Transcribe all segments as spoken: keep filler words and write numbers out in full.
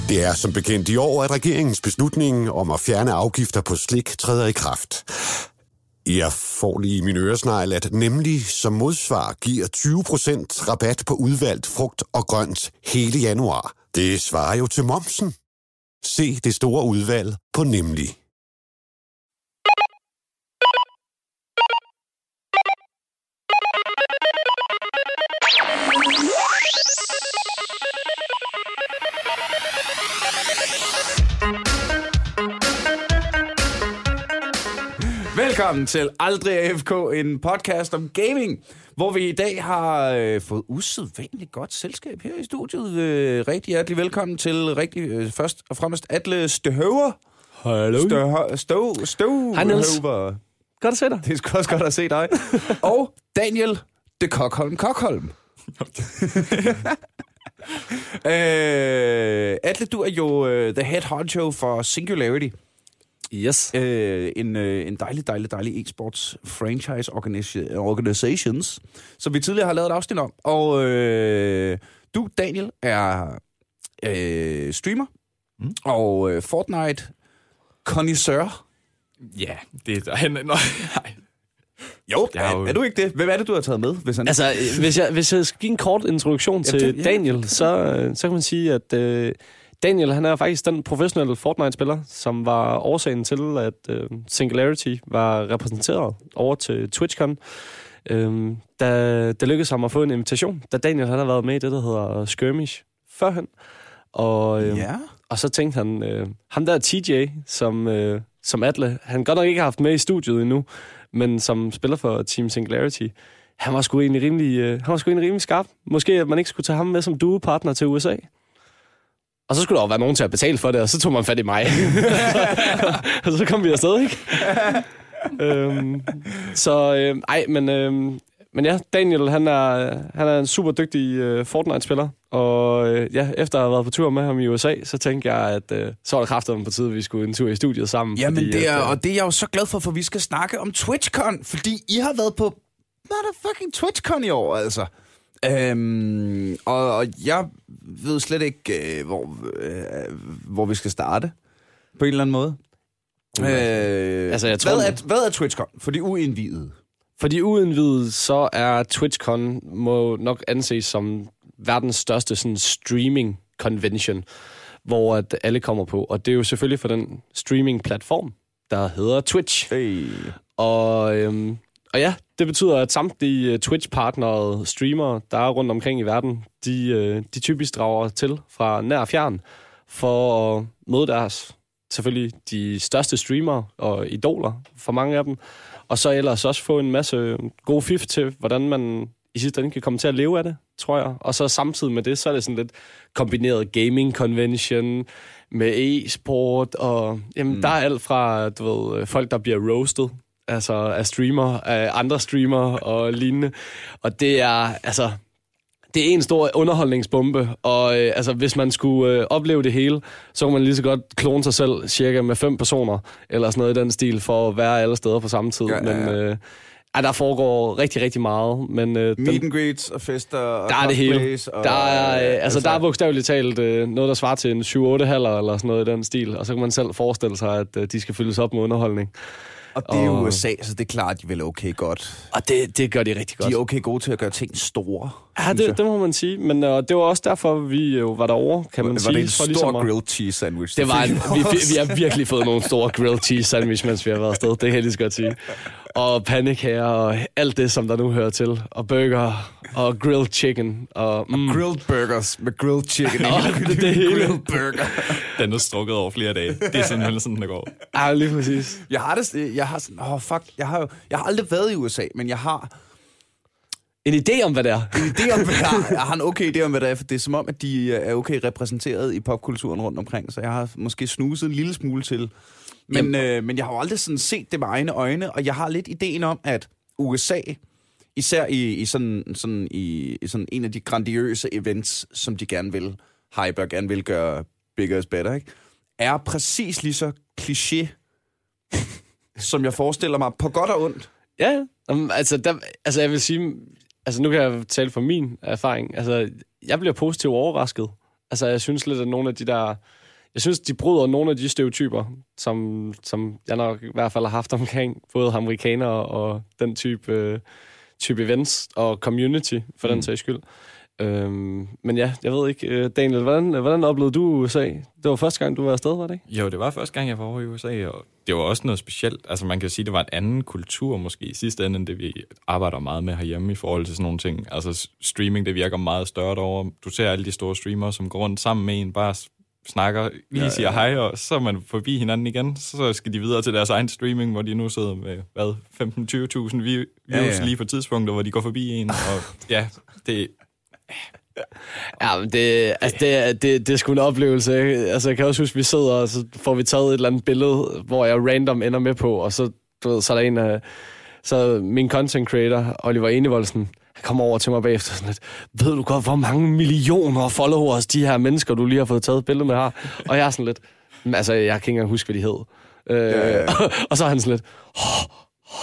Det er som bekendt i år, at regeringens beslutning om at fjerne afgifter på slik træder i kraft. Jeg får lige i min øresnegl, at nemlig som modsvar giver tyve procent rabat på udvalgt frugt og grønt hele januar. Det svarer jo til momsen. Se det store udvalg på Nemlig. Velkommen til Aldrig A F K, en podcast om gaming, hvor vi i dag har øh, fået usædvanligt godt selskab her i studiet. Øh, rigtig hjertelig velkommen til rigtig øh, først og fremmest Atle Støhøver. Hallo. Støhøver. Støv, støv, Hej Niels. Høver. Godt at se dig. Det er sgu også godt at se dig. Og Daniel de Kokholm Kokholm. øh, Atle, du er jo øh, the head honcho for Singularity. Yes. Øh, en, øh, en dejlig, dejlig, dejlig e-sports franchise organi- organizations, som vi tidligere har lavet et afsnit om. Og øh, du, Daniel, er øh, streamer mm. og øh, Fortnite connoisseur. Ja, det er... Nej. Jo, er, er, er du ikke det? Hvem er det, du har taget med? Hvis han... Altså, hvis jeg, hvis jeg skal give en kort introduktion til ja, det, ja. Daniel, så, så kan man sige, at øh, Daniel, han er faktisk den professionelle Fortnite-spiller, som var årsagen til, at øh, Singularity var repræsenteret over til TwitchCon. Øh, da det lykkedes ham at få en invitation, da Daniel han har været med i det, der hedder Skirmish førhen. Og, øh, ja. og så tænkte han, øh, ham der T J, som, øh, som Atle, han godt nok ikke har haft med i studiet endnu, men som spiller for Team Singularity, han var sgu egentlig rimelig, øh, han var sgu egentlig rimelig skarp. Måske at man ikke skulle tage ham med som duo-partner til U S A. Og så skulle der jo være nogen til at betale for det, og så tog man fat i mig. Og så kom vi afsted, ikke? øhm, så øh, ej, men, øh, men ja, Daniel, han er, han er en super dygtig øh, Fortnite-spiller. Og øh, ja, efter at have været på tur med ham i U S A, så tænkte jeg, at øh, så var det kraftedeme på tide, at vi skulle en tur i studiet sammen. Jamen, fordi, det er, at, øh, og det er jeg jo så glad for, for vi skal snakke om TwitchCon, fordi I har været på motherfucking TwitchCon i år, altså. Øhm, og, og jeg ved slet ikke, øh, hvor, øh, hvor vi skal starte, på en eller anden måde. Øh, altså, jeg tror, hvad, er, hvad er TwitchCon for de uindvidede? For de uindvidede, så er TwitchCon må nok anses som verdens største sådan, streaming convention, hvor at alle kommer på. Og det er jo selvfølgelig for den streaming-platform, der hedder Twitch. Hey. Og... Øhm, Og ja, det betyder, at samtlige Twitch-partnerede streamere, der er rundt omkring i verden, de, de typisk drager til fra nær og fjern for at møde deres, selvfølgelig de største streamere og idoler for mange af dem. Og så ellers også få en masse gode fif til, hvordan man i sidste ende kan komme til at leve af det, tror jeg. Og så samtidig med det, så er det sådan lidt kombineret gaming convention med e-sport, og jamen, mm. der er alt fra, du ved, folk, der bliver roasted, altså af streamer, af andre streamere og lignende. Og det er, altså, det er en stor underholdningsbombe, og øh, altså, hvis man skulle øh, opleve det hele, så kunne man lige så godt klone sig selv cirka med fem personer, eller sådan noget i den stil, for at være alle steder på samme tid. Ja, ja, ja. Men øh, ja, der foregår rigtig, rigtig meget. Men, øh, Meet and greets og fester og der er det hele. Og, der er, øh, altså, der er bogstaveligt talt øh, noget, der svarer til en syv otte haller, eller sådan noget i den stil, og så kan man selv forestille sig, at øh, de skal fyldes op med underholdning. Og det er jo U S A, så det er klart, de vil okay godt. Og det, det gør de rigtig godt. De er okay gode til at gøre ting store. Ja, det, det må man sige. Men uh, det var også derfor, vi jo var derovre, kan man var sige. Var det en stor ligesom grilled cheese sandwich? Det var en, vi, vi har virkelig fået nogle store grilled cheese sandwich, mens vi har været afsted. Det kan jeg lige så godt sige. Og pandekager og alt det, som der nu hører til. Og burger og grilled chicken. Og, mm. og grilled burgers med grilled chicken. Og det, det hele. Grilled burger. Den er strukket over flere dage. Det er sådan, sådan der går. Ja, lige præcis. Jeg har det, jeg har sådan, oh fuck, jeg har jo, jeg har aldrig været i U S A, men jeg har en idé om, hvad det er. En idé om, hvad det er. Jeg har en okay idé om, hvad det er, for det er som om, at de er okay repræsenteret i popkulturen rundt omkring, så jeg har måske snuset en lille smule til. Men, øh, men jeg har jo aldrig sådan set det med egne øjne, og jeg har lidt ideen om, at U S A, især i, i, sådan, sådan, i, i sådan en af de grandiøse events, som de gerne vil hype og gerne vil gøre bigger is better, ikke? Er præcis lige så kliché, som jeg forestiller mig, på godt og ondt. Ja, um, altså, der, altså jeg vil sige, altså nu kan jeg tale fra min erfaring, altså jeg bliver positivt overrasket Altså, jeg synes lidt, at nogle af de der... Jeg synes, de bryder nogle af de stereotyper, som, som jeg nok i hvert fald har haft omkring både amerikanere og den type, øh, type events og community, for mm. den sags skyld. Øhm, men ja, jeg ved ikke, Daniel, hvordan, hvordan oplevede du U S A? Det var første gang, du var afsted, var det ikke? Jo, det var første gang, jeg var over i U S A, og det var også noget specielt. Altså, man kan sige, det var en anden kultur måske i sidste ende, end det vi arbejder meget med herhjemme i forhold til sådan nogle ting. Altså, streaming, det virker meget større derovre. Du ser alle de store streamere, som går rundt sammen med en, bare snakker, lige ja, siger ja. hej, og så er man forbi hinanden igen. Så skal de videre til deres egen streaming, hvor de nu sidder med, hvad, femten til tyve tusind views ja, ja. lige på tidspunkter, hvor de går forbi en, og ja, det... Ja, men det, altså det, det, det er sgu en oplevelse. Altså, jeg kan også huske, vi sidder, og så får vi taget et eller andet billede, hvor jeg random ender med på, og så, du ved, så er der en af... Så min content creator, Oliver Enevoldsen, han kommer over til mig bagefter sådan lidt, ved du godt, hvor mange millioner followers de her mennesker, du lige har fået taget et billede med har? Og jeg er sådan lidt, altså, jeg kan ikke engang huske, hvad de hed. Øh, ja, ja. og, og så er han sådan lidt, oh,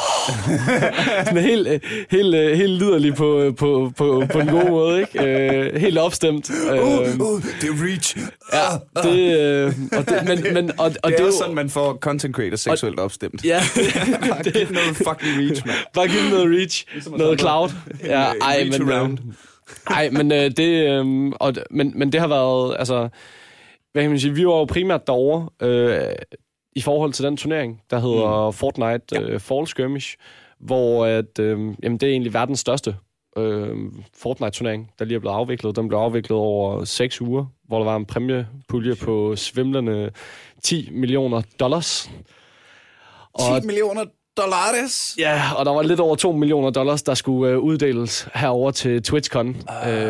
sådan helt, helt, helt liderlig på, på, på, på en god måde, ikke? Uh, helt opstemt. Uh, uh, uh, det er reach. Ja, det, uh, og det, men, men, og, og det er det, jo sådan, man får content creator seksuelt og, opstemt. Ja. Bare giv noget fucking reach, man. Bare giv noget reach. Ligesom noget cloud. Ja, ej, men, uh, ej, men uh, det, um, og, men, men det har været, altså, hvad kan man sige, vi var jo primært derovre, uh, i forhold til den turnering, der hedder mm. Fortnite ja. uh, Fall Skirmish, hvor at, uh, jamen, det er egentlig verdens største uh, Fortnite-turnering, der lige er blevet afviklet. Den blev afviklet over seks uger, hvor der var en præmiepulje på svimlende ti millioner dollars. Og, ti millioner dollars? Ja, og der var lidt over to millioner dollars, der skulle uh, uddeles herover til TwitchCon. Uh, uh,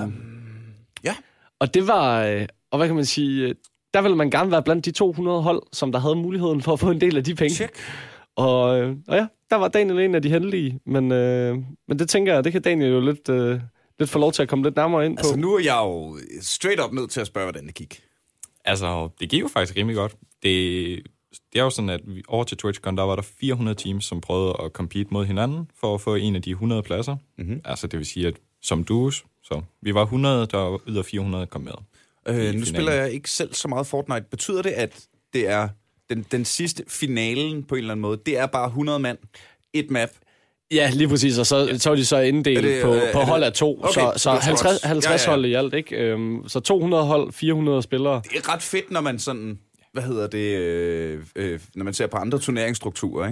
ja. Og det var, uh, og hvad kan man sige... Der ville man gerne være blandt de to hundrede hold, som der havde muligheden for at få en del af de penge. Check. Og, og ja, der var Daniel en af de heldige. Men, øh, men det tænker jeg, det kan Daniel jo lidt, øh, lidt få lov til at komme lidt nærmere ind på. Altså nu er jeg jo straight up nødt til at spørge, hvordan det gik. Altså, det gik jo faktisk rimelig godt. Det, det er jo sådan, at vi, over til TwitchCon, der var der fire hundrede teams, som prøvede at compete mod hinanden for at få en af de hundrede pladser. Mm-hmm. Altså det vil sige, at som duos, så vi var hundrede, der yder fire hundrede kom med. Øh, nu spiller jeg ikke selv så meget Fortnite. Betyder det, at det er den, den sidste finalen på en eller anden måde? Det er bare hundrede mand, et map? Ja, lige præcis. Og så, så var de så inddelt det, på, på hold af to. Okay, så så halvtreds, halvtreds ja, ja. hold i alt, ikke? Øhm, så to hundrede hold, fire hundrede spillere. Det er ret fedt, når man sådan... Hvad hedder det? Øh, øh, når man ser på andre turneringsstrukturer,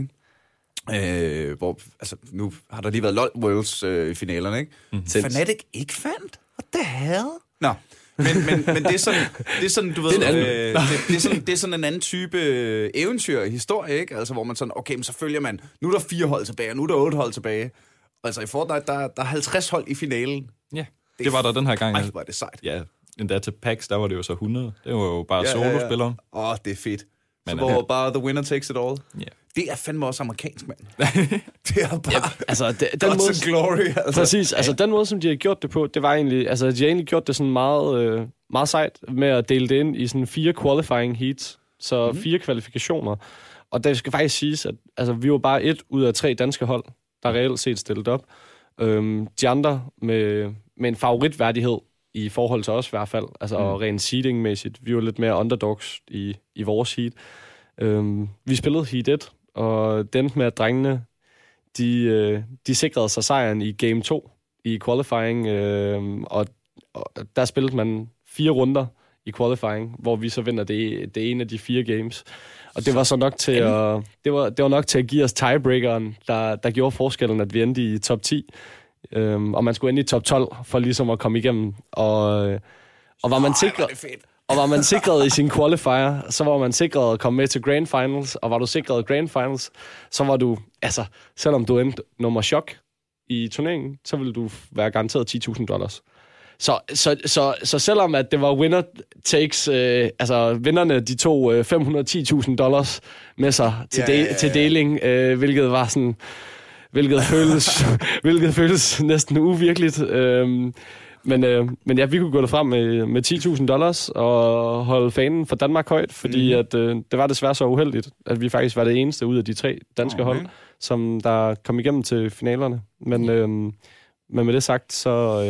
ikke? Øh, hvor, altså, nu har der lige været LoL Worlds øh, i finalerne, ikke? Mm-hmm. Fnatic ikke fandt? What the hell? Nå. Men, men, men det er sådan, det er sådan, du ved, det er, øh, det, det, er sådan, det er sådan en anden type eventyr, historie, ikke? Altså, hvor man sådan, okay, men så følger man, nu er der fire hold tilbage, og nu er der otte hold tilbage. Altså, i Fortnite, der, der er halvtreds hold i finalen. Ja, det, det var der den her gang. Ej, var det sejt. Ja, endda til PAX, der var det jo så hundrede. Det var jo bare ja, solospillere. Åh, ja, ja. oh, det er fedt. Men, så hvor ja. bare the winner takes it all. Yeah. Det er fandme også amerikansk, mand. Det er bare... Ja, altså, det, den måde, glory, altså. Præcis, altså den måde, som de har gjort det på, det var egentlig... Altså, de har egentlig gjort det sådan meget, øh, meget sejt med at dele det ind i sådan fire qualifying heats. Så mm-hmm. fire kvalifikationer. Og det skal faktisk siges, at altså, vi var bare et ud af tre danske hold, der reelt set stillet op. Øhm, de andre med, med en favoritværdighed i forhold til os i hvert fald. Altså mm. rent seeding-mæssigt. Vi var lidt mere underdogs i, i vores heat. Øhm, vi spillede heat et, og det endte med, at drengene, de, øh, de sikrede sig sejren i game to i qualifying, øh, og, og der spillede man fire runder i qualifying, hvor vi så vinder det, det ene af de fire games. Og det var så nok til at, det var, det var nok til at give os tiebreakeren, der, der gjorde forskellen, at vi endte i top ti. Øhm, og man skulle ende i top tolv for ligesom at komme igennem. Og, og var man sikret... Og var man sikret i sin qualifier, så var man sikret at komme med til Grand Finals, og var du sikret Grand Finals, så var du, altså, selvom du endte nummer chok i turneringen, så ville du være garanteret ti tusind dollars. Så, så, så, så selvom at det var winner takes, øh, altså vinderne, de tog øh, fem hundrede og ti tusind dollars med sig til, ja, de, ja, ja. til deling, øh, hvilket var sådan, hvilket føles, hvilket føles næsten uvirkeligt. Øh, Men, øh, men ja, vi kunne gå derfrem med, med ti tusind dollars og holde fanen for Danmark højt, fordi mm. at, øh, det var desværre så uheldigt, at vi faktisk var det eneste ud af de tre danske okay. hold, som der kom igennem til finalerne. Men, øh, men med det sagt, så, øh,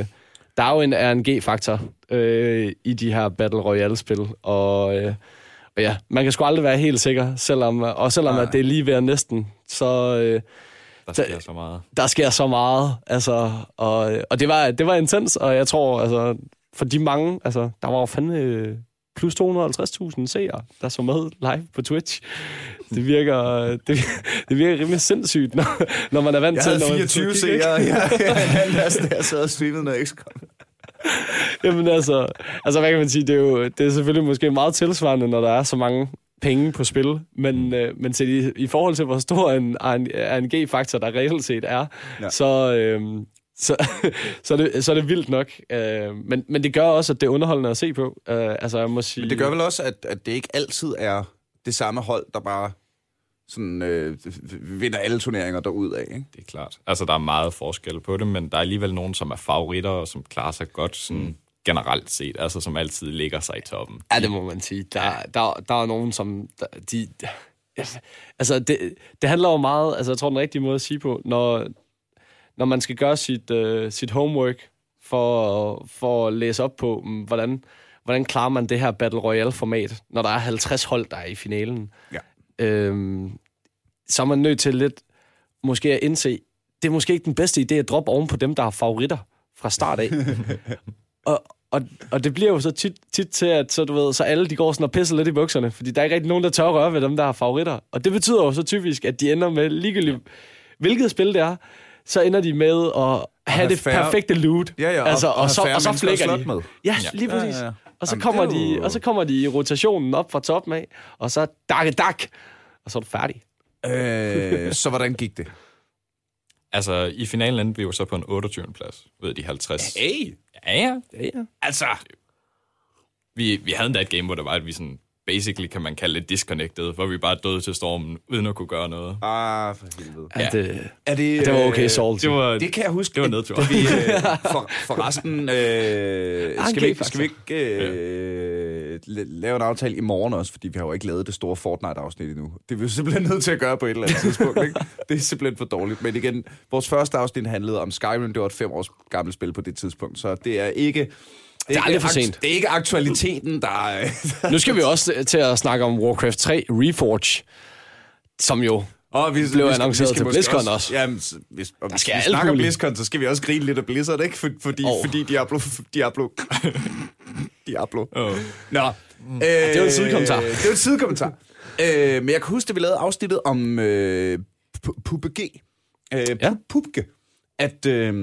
der er jo en R N G-faktor øh, i de her Battle Royale-spil, og, øh, og ja, man kan sgu aldrig være helt sikker, selvom, og selvom at det er lige ved at næsten, så... Øh, der sker der, så meget. Der sker så meget, altså, og, og det var, det var intens, og jeg tror, altså, for de mange, altså, der var jo fandme plus to hundrede og halvtreds tusind seere, der så med live på Twitch. Det virker, det, det virker rimelig sindssygt, når, når man er vant jeg til... Jeg havde fireogtyve seere, ja, ja, jeg sad og streamede noget X COM. Jamen altså, altså, hvad kan man sige, det er jo det er selvfølgelig måske meget tilsvarende, når der er så mange penge på spil, men, øh, men til, i, i forhold til, hvor stor en R N G-faktor, der reelt set er, ja. så, øh, så, så, er det, så er det vildt nok. Øh, men, men det gør også, at det er underholdende at se på. Øh, altså, jeg må sige... Men det gør vel også, at, at det ikke altid er det samme hold, der bare sådan, øh, vinder alle turneringer derudad, ikke? Det er klart. Altså, der er meget forskel på det, men der er alligevel nogen, som er favoritter, og som klarer sig godt sådan... Mm. generelt set, altså som altid ligger sig i toppen. Ja, det må man sige. Der, der, der er nogen, som... Der, de, altså, det, det handler jo meget... Altså, jeg tror, den rigtige måde at sige på, når, når man skal gøre sit, uh, sit homework for, for at læse op på, um, hvordan, hvordan klarer man det her Battle Royale-format, når der er halvtreds hold, der er i finalen. Ja. Øhm, så er man nødt til lidt måske at indse, det er måske ikke den bedste idé at droppe oven på dem, der har favoritter fra start af. Og, og, og det bliver jo så tit, tit til, at så, du ved, så alle de går sådan og pisser lidt i bukserne, fordi der er ikke rigtig nogen, der tør at røre ved dem, der har favoritter. Og det betyder jo så typisk, at de ender med, ligegyldigt hvilket spil det er, så ender de med at have det færre... perfekte loot. Ja, ja, og, altså, og, og, og, så, og så flækker de. Med. Ja, lige præcis. Ja, ja, ja. Og, så Jamen, kommer jo... de, og så kommer de i rotationen op fra toppen af, og så dak dak, og så er du færdig. Øh, så hvordan gik det? Altså, i finalen endte vi jo så på en otteogtyvende plads ud af de halvtreds. Hey! Ja, ja. Ja, ja. Altså... Vi, vi havde endda et game, hvor der var, at vi sådan... Basically kan man kalde det disconnected, hvor vi bare døde til stormen, uden at kunne gøre noget. Ah, for helvede. Ja. Det, er det, det var okay salty. Det, var, det kan jeg huske. Det var nedtur. Vi, øh, for, for resten, øh, skal, vi ikke, skal vi ikke øh, lave en aftale i morgen også, fordi vi har jo ikke lavet det store Fortnite-afsnit endnu. Det er vi jo simpelthen nødt til at gøre på et eller andet tidspunkt. Ikke? Det er simpelthen for dårligt. Men igen, vores første afsnit handlede om Skyrim. Det var et fem års gammelt spil på det tidspunkt, så det er ikke... Det er aldrig for sent. Det er ikke aktualiteten, der... Nu skal vi også til at snakke om Warcraft tre Reforge, som jo og vi, blev vi skal, annonceret vi skal til BlizzCon også. også. Jamen, hvis, og hvis vi alt snakker om muligt. BlizzCon, så skal vi også grine lidt af Blizzard, ikke? For, fordi, oh. fordi Diablo... Diablo... Diablo. Oh. Nå. Mm. Øh, det var en sidekommentar. Det var en sidekommentar. øh, men jeg kan huske, at vi lavede afsnittet om øh, P U B G. Øh, ja. P U B G. At øh,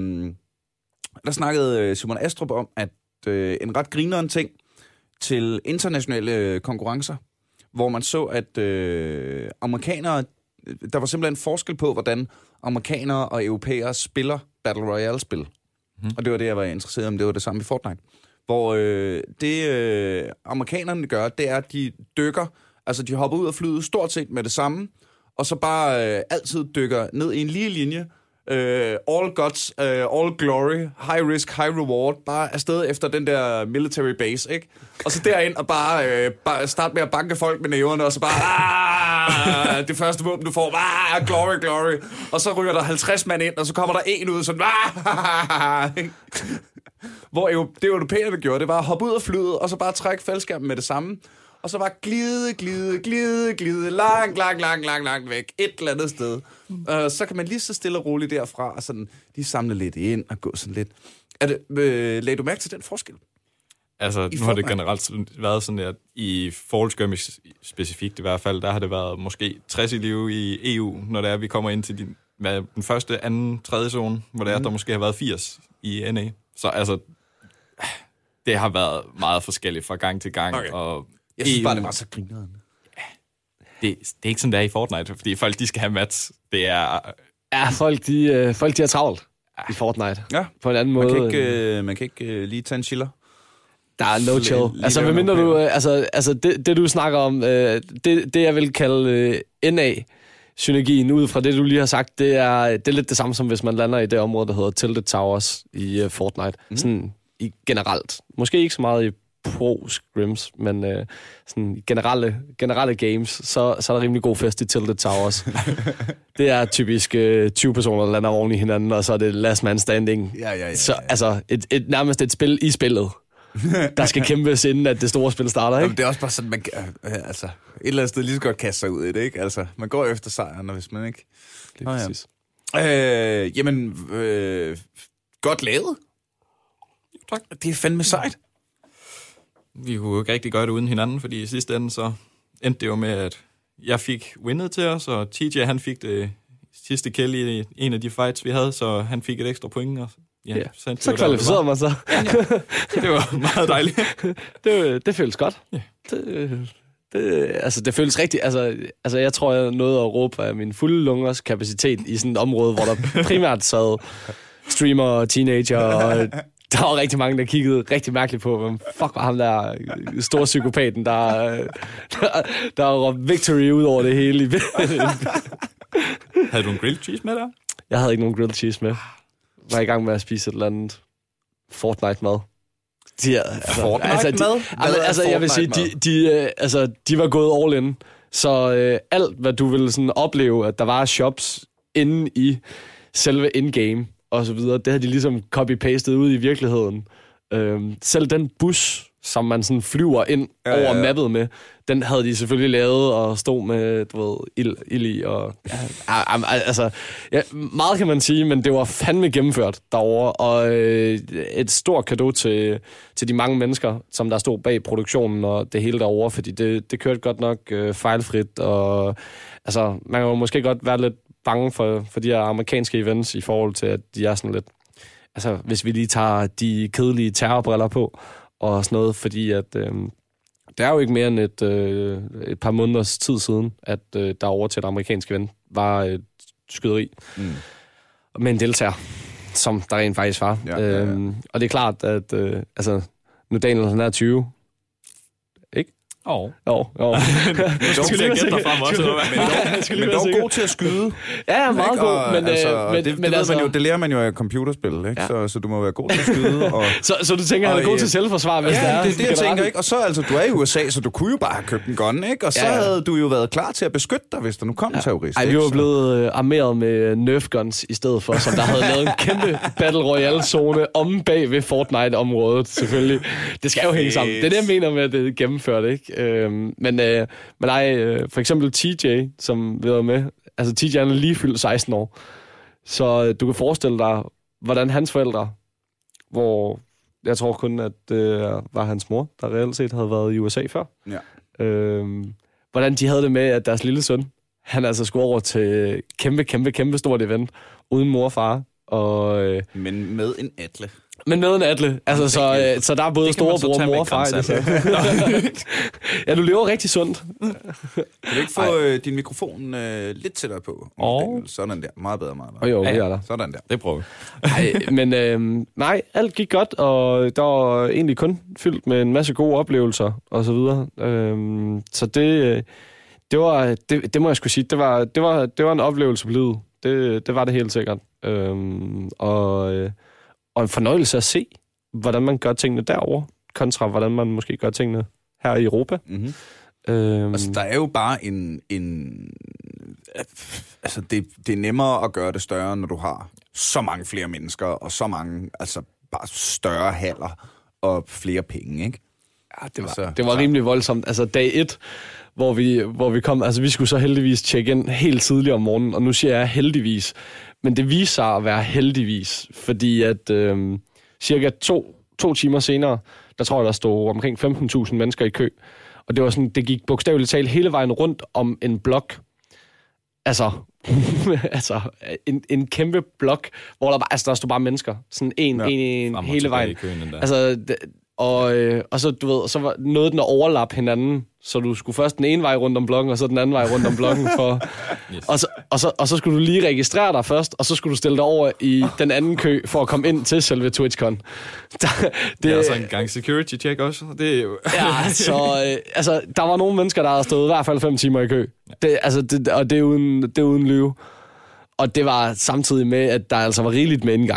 der snakkede Simon Astrup om, at øh, en ret grineren ting til internationale konkurrencer, hvor man så, at øh, amerikanere, der var simpelthen forskel på, hvordan amerikanere og europæere spiller Battle Royale-spil. Mm. Og det var det, jeg var interesseret om. Det var det samme i Fortnite. Hvor øh, det øh, amerikanerne gør, det er, at de dykker, altså de hopper ud af flyet stort set med det samme, og så bare øh, altid dykker ned i en lige linje. Uh, all guts, uh, all glory, high risk, high reward, bare afsted efter den der military base, ikke? Og så derind og bare, uh, bare starte med at banke folk med næverne, og så bare, ah, det første våben, du får, ah, glory, glory. Og så ryger der halvtreds mand ind, og så kommer der en ud, sådan, ah, hvor det europæerne gjorde, det var at hoppe ud af flyet, og så bare trække faldskærmen med det samme. Og så bare glide, glide, glide, glide, langt, langt, langt, langt, langt væk, et eller andet sted. Mm. Uh, så kan man lige så stille og roligt derfra, og sådan, de samler lidt ind og gå sådan lidt. Er det, øh, lagde du mærke til den forskel? Altså, I nu har det generelt været sådan, at i Fall Skirmish specifikt i hvert fald, der har det været måske tres i live i E U, når det er, vi kommer ind til din, hvad, den første, anden, tredje zone, hvor det er, mm. der måske har været firs i N A. Så altså, det har været meget forskelligt fra gang til gang, okay. og jeg synes bare, det var så grinerende. Ja. Det, det er ikke sådan, det er i Fortnite, fordi folk, de skal have mats. Det er... Ja, folk, de, folk, de er travlt ja. i Fortnite. Ja. På en anden man måde. Kan ikke, øh, man kan ikke øh, lige tage en chiller. Der er no chill. Lige altså, hvad mindre du... Øh, altså, altså det, det, du snakker om, øh, det, det, jeg vil kalde øh, N A-synergien, ud fra det, du lige har sagt, det er, det er lidt det samme, som hvis man lander i det område, der hedder Tilted Towers i uh, Fortnite. Mm. Sådan i generelt. Måske ikke så meget i pro-scrims, men øh, sådan generelle, generelle games, så, så er der rimelig god fest i Tilted Towers. Det er typisk øh, tyve personer, der lander oven i hinanden, og så er det last man standing. Ja, ja, ja, ja. Så altså, et, et, nærmest et spil i spillet, der skal kæmpes, inden at det store spil starter, ikke? Jamen, det er også bare sådan, man øh, altså, et eller andet sted lige så godt kaste sig ud i det, ikke? Altså, man går efter sejren, og hvis man ikke... Lige præcis. Øh, jamen, øh, godt lavet. Tak. Det er fandme sejt. Vi kunne jo ikke rigtig gøre det uden hinanden, fordi i sidste ende så endte det jo med, at jeg fik winnet til os, og T J han fik det sidste kill i en af de fights, vi havde, så han fik et ekstra point. Og ja, ja. Så, så kvalificerede man sig. Ja, ja. Det var meget dejligt. det, det føles godt. Ja. Det, det, altså, det føles rigtigt. Altså, altså, jeg tror, jeg nåede at råbe af min fulde lungers kapacitet i sådan et område, hvor der primært sad streamer og teenager, og der var rigtig mange, der kiggede rigtig mærkeligt på, hvem fuck var ham der store psykopaten, der, der, der råbte victory ud over det hele. Havde du en grilled cheese med der? Jeg havde ikke nogen grilled cheese med. Jeg var i gang med at spise et eller andet Fortnite-mad. De, altså, Fortnite-mad? Altså, de, altså, altså jeg vil sige, de, de, altså, de var gået all in. Så øh, alt, hvad du ville sådan opleve, at der var shops inde i selve in-game og så videre, det havde de ligesom copy-pastet ud i virkeligheden. Øhm, selv den bus, som man sådan flyver ind ja, over ja, ja. mappet med, den havde de selvfølgelig lavet og stod med, du ved, ild, ild i. Og, ja, altså, ja, meget kan man sige, men det var fandme gennemført derovre. Og øh, et stort cadeau til, til de mange mennesker, som der stod bag produktionen og det hele derovre, fordi det, det kørte godt nok øh, fejlfrit. Og altså, man kan jo måske godt være lidt bange for, for de her amerikanske events i forhold til, at de er sådan lidt... Altså, hvis vi lige tager de kedelige terrorbriller på og sådan noget, fordi at øh, det er jo ikke mere end et, øh, et par måneders tid siden, at øh, der over til et amerikansk event var et skyderi mm. med en deltager, som der rent faktisk var. Ja, ja, ja. Øhm, og det er klart, at øh, altså, nu Daniel han er tyve, ikke? Åh. Oh. Jo, jo. Du skulle lige gætte dig frem også. Men dog god til at skyde. Ja, ja, meget god. Men, altså, men, det, det, men, ved altså, man jo, det lærer man jo af computerspil, ikke? Ja. Så, så du må være god til at skyde. Og, så, så du tænker, at han er god til selvforsvar, hvis ja, det er? det er det, jeg tænker, ikke? Og så altså, du er i U S A, så du kunne jo bare have købt en gun, ikke? Og så ja, ja. havde du jo været klar til at beskytte dig, hvis der nu kom ja. terrorist. Ej, vi var blevet uh, armeret med Nerf guns i stedet for, som der havde lavet en kæmpe Battle Royale-zone om bag ved Fortnite-området, selvfølgelig. Det skal jo hænge sammen. Det er det, jeg mener med, at det er gennemført, ikke? Øhm, men, øh, men ej, øh, for eksempel T J, som vi var med, altså T J er lige fyldt seksten år, så øh, du kan forestille dig, hvordan hans forældre, hvor jeg tror kun, at det øh, var hans mor, der reelt set havde været i U S A før, ja. øhm, hvordan de havde det med, at deres lille søn, han altså skulle over til kæmpe, kæmpe, kæmpe stort event, uden mor og far. Og, øh, men med en atle. Men med en atle. Altså, så, øh, så der er både storebror, mor og far. Ja, du lever rigtig sundt. Kan du ikke få øh, din mikrofon øh, lidt tættere på? Oh. Sådan der. Meget bedre, meget bedre. Oh, jo, ja, det er der. Sådan der. Det prøver vi. Ej, men øh, nej, alt gik godt, og der var egentlig kun fyldt med en masse gode oplevelser, og så videre. Øh, så det, det var, det, det må jeg skulle sige, det var, det var, det var en oplevelse på livet. Det, det var det helt sikkert. Øh, og... Øh, Og en fornøjelse at se, hvordan man gør tingene derovre, kontra hvordan man måske gør tingene her i Europa. Mm-hmm. Øhm. Altså, der er jo bare en... en altså, det, det er nemmere at gøre det større, når du har så mange flere mennesker, og så mange, altså bare større haller og flere penge, ikke? Ja, det var, altså, det var rimelig voldsomt. Altså, dag et, hvor vi, hvor vi kom... Altså, vi skulle så heldigvis tjekke ind helt tidligt om morgenen, og nu siger jeg heldigvis... Men det viser sig at være heldigvis, fordi at øh, cirka to, to timer senere, der tror jeg, der stod omkring femten tusind mennesker i kø. Og det var sådan, det gik bogstaveligt talt hele vejen rundt om en blok. Altså, altså en, en kæmpe blok, hvor der bare, altså, der stod bare mennesker. Sådan en, ja, en, en hele vejen. Altså, det, og, øh, og så, du ved, så var noget den at overlappe hinanden, så du skulle først den ene vej rundt om blokken, og så den anden vej rundt om blokken. For, yes. og, så, og, så, og så skulle du lige registrere dig først, og så skulle du stille dig over i den anden kø, for at komme ind til selve TwitchCon. Der, det, det er altså en gang security check også. Det er jo... ja, så øh, altså, der var nogle mennesker, der havde stået i hvert fald fem timer i kø. Det, altså, det, og det er uden, det er uden lyve. Og det var samtidig med, at der altså var rigeligt med indgange.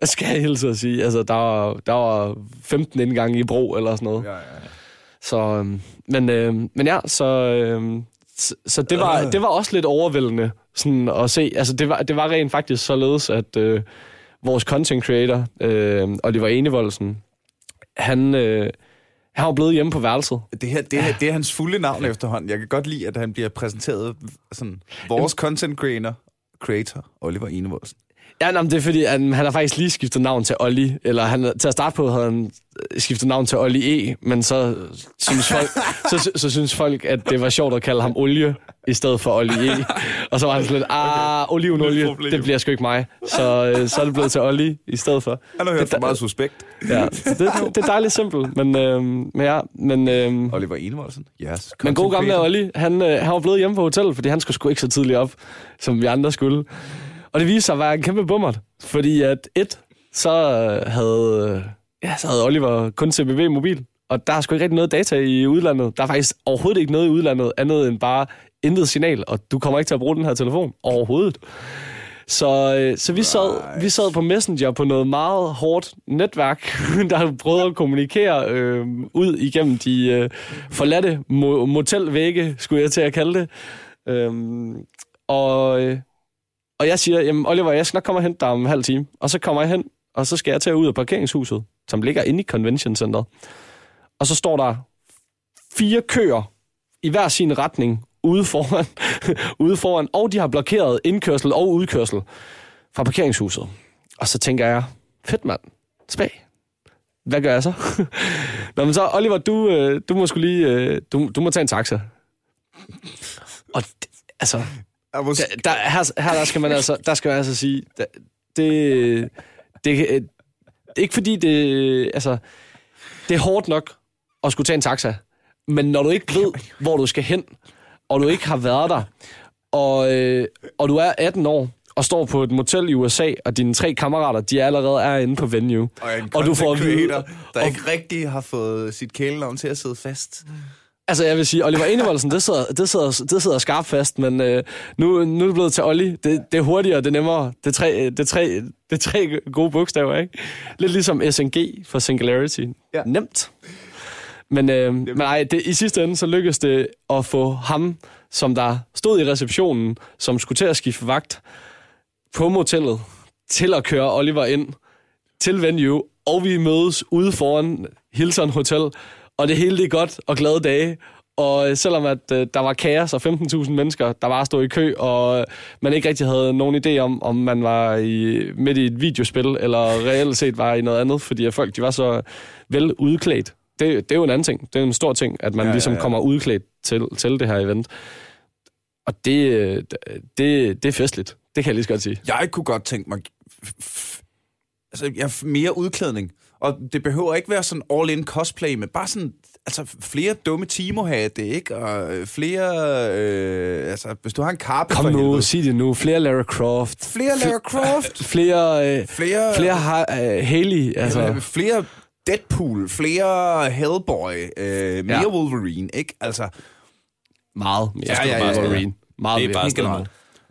Hvad skal jeg hilse at sige? Altså, der var, der var femten indgange i bro, eller sådan noget. Ja, ja. Så, øhm, men, øh, men ja, så, øh, så, så det, var, det var også lidt overvældende sådan at se. Altså, det var, det var rent faktisk således, at øh, vores content creator, øh, Oliver Enevoldsen, han... Øh, Han var blevet hjemme på værelset. Det her, det, her, det er hans fulde navn efterhånden. Jeg kan godt lide, at han bliver præsenteret sådan, vores content creator, creator Oliver Enevoldsen. Ja, nej, det er fordi, han, han har faktisk lige skiftet navn til Olli. Eller han, til at starte på havde han skiftet navn til Olli E. Men så synes, folk, så, så synes folk, at det var sjovt at kalde ham Olie, i stedet for Olli E. Og så var han sådan lidt, ah, olivenolie, det bliver sgu ikke mig. Så, så er det blevet til Olli i stedet for. Han har hørt for meget suspekt. Ja, det, det er dejligt simpelt. Men, øh, men ja, men... Øh, Oliver Enevoldsen, yes. Men god gamle Olli, han, øh, han var blevet hjemme på hotellet, fordi han skulle sgu ikke så tidligt op, som vi andre skulle. Og det viste sig at være en kæmpe bummert, fordi at et, så havde, ja, så havde Oliver kun C B V-mobil, og der er sgu ikke rigtig noget data i udlandet. Der er faktisk overhovedet ikke noget i udlandet, andet end bare intet signal, og du kommer ikke til at bruge den her telefon overhovedet. Så, så vi, sad, vi sad på Messenger på noget meget hårdt netværk, der prøvede at kommunikere øh, ud igennem de øh, forladte mo- motelvægge, skulle jeg til at kalde det. Øhm, og... Øh, Og jeg siger, jamen Oliver, jeg skal nok komme og hente dig om en halv time. Og så kommer jeg hen, og så skal jeg til at ud af parkeringshuset, som ligger inde i Convention Center. Og så står der fire køer i hver sin retning ude foran, ude foran, og de har blokeret indkørsel og udkørsel fra parkeringshuset. Og så tænker jeg, fedt mand, spag. Hvad gør jeg så? Nå, men så, Oliver, du, du må skulle lige, du, du må tage en taxa. Og altså... Der, der, her, her der skal man altså, der skal man altså sige, der, det, det, det er ikke fordi det, altså, det er hårdt nok at skulle tage en taxa, men når du ikke ved, hvor du skal hen, og du ikke har været der, og, øh, og du er atten år, og står på et motel i U S A, og dine tre kammerater, de allerede er inde på venue. Og en og du får creator, der og, ikke rigtig har fået sit kælenavn til at sidde fast. Altså, jeg vil sige, Oliver Enevoldsen, det sidder, det sidder, det sidder skarpt fast, men øh, nu, nu er det blevet til Olli. Det, det er hurtigere, det er nemmere. Det er tre, det er tre, det er tre gode bogstaver, ikke? Lidt ligesom S N G for Singularity. Ja. Nemt. Men, øh, men nej, det, i sidste ende, så lykkedes det at få ham, som der stod i receptionen, som skulle til at skifte vagt på motellet, til at køre Oliver ind til venue, og vi mødes ude foran Hilton Hotel, og det hele det er godt og glade dage. Og selvom at øh, der var kaos og femten tusind mennesker, der bare stod i kø, og man ikke rigtig havde nogen idé om, om man var i, midt i et videospil, eller reelt set var i noget andet, fordi at folk de var så vel udklædt. Det, det er jo en anden ting. Det er en stor ting, at man ja, ligesom ja, ja. kommer udklædt til, til det her event. Og det, det, det er festligt. Det kan jeg lige så godt sige. Jeg kunne godt tænke mig... Altså, jeg mere udklædning. Og det behøver ikke være sådan all-in cosplay, men bare sådan, altså flere dumme Timo-hatte, ikke? Og flere, øh, altså hvis du har en karpe Kom for nu, helvede. sig det nu. Flere Lara Croft. Flere Lara Croft. flere, øh, flere, flere ha- uh, Haley. Altså. Flere Deadpool. Flere Hellboy. Øh, mere ja. Wolverine, ikke? Altså. Meget mere. Ja, ja, ja, ja. Wolverine. Meget det er bare generelt.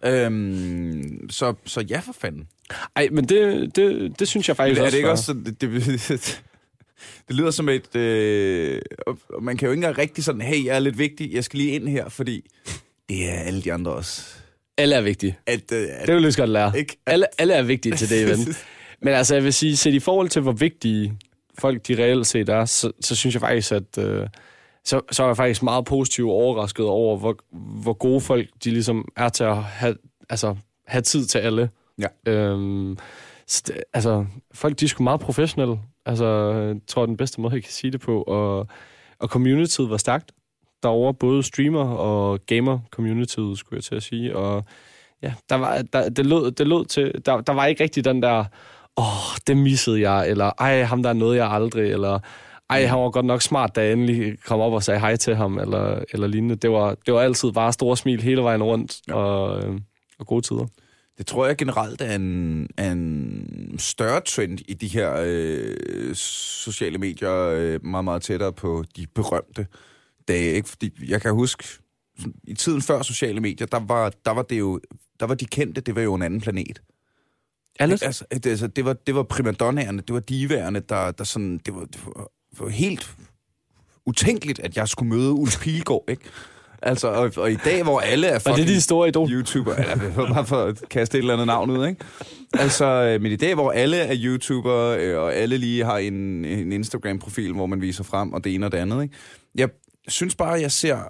Øhm, så, så ja, for fanden. Ej, men det, det, det synes jeg faktisk er også. Det ikke også sådan, det, det, det lyder som et... Øh, man kan jo ikke engang rigtig sådan, hey, jeg er lidt vigtig, jeg skal lige ind her, fordi det er alle de andre også. Alle er vigtige. At, øh, at, det vil jeg godt lære. Ikke? Alle, alle er vigtige til det event. Men altså, jeg vil sige, set i forhold til, hvor vigtige folk de reelt set er, så, så synes jeg faktisk, at... Øh, så, så er jeg faktisk meget positivt overrasket over, hvor, hvor gode folk de ligesom er til at have, altså, have tid til alle. Ja. Øhm, st- altså, folk de er sgu meget professionelle. Altså, jeg tror, den bedste måde, jeg kan sige det på. Og, og communityet var stærkt derovre, både streamer og gamer-communityet, skulle jeg til at sige. Og ja, der var, der, det, lød, det lød til... Der, der var ikke rigtig den der, åh, oh, det missede jeg, eller ej, ham der er noget, jeg aldrig, eller ej, han var godt nok smart, da jeg endelig kom op og sagde hej til ham, eller, eller lignende. Det var, det var altid bare store smil hele vejen rundt, ja. og, øh, og gode tider. Det tror jeg generelt er en, er en større trend i de her øh, sociale medier, øh, meget, meget tættere på de berømte dage. Ikke? Fordi jeg kan huske, i tiden før sociale medier, der var, der var det jo, der var de kendte, det var jo en anden planet. Alles? Altså, det, altså, det var, det var primadonnaerne, det var divaerne, der, der sådan, det var, det var, det var helt utænkeligt, at jeg skulle møde Ulf Pilgaard, ikke? Altså, og, og i dag, hvor alle er fucking... Var det de store idol? YouTuber, eller bare for at kaste et eller andet navn ud, ikke? Altså, men i dag, hvor alle er YouTuber, og alle lige har en, en Instagram-profil, hvor man viser frem, og det ene og det andet, ikke? Jeg synes bare, jeg ser...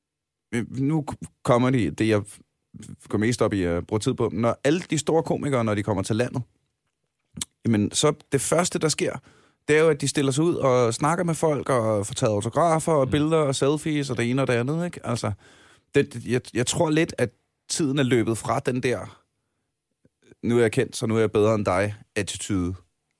Nu kommer de, det jeg går mest op i at bruge tid på, når alle de store komikere, når de kommer til landet, jamen, så det første, der sker, det er jo, at de stiller sig ud og snakker med folk, og får taget autografer og billeder og selfies, og det ene og det andet, ikke? Altså, det, jeg, jeg tror lidt, at tiden er løbet fra den der, nu er jeg kendt, så nu er jeg bedre end dig, attitude.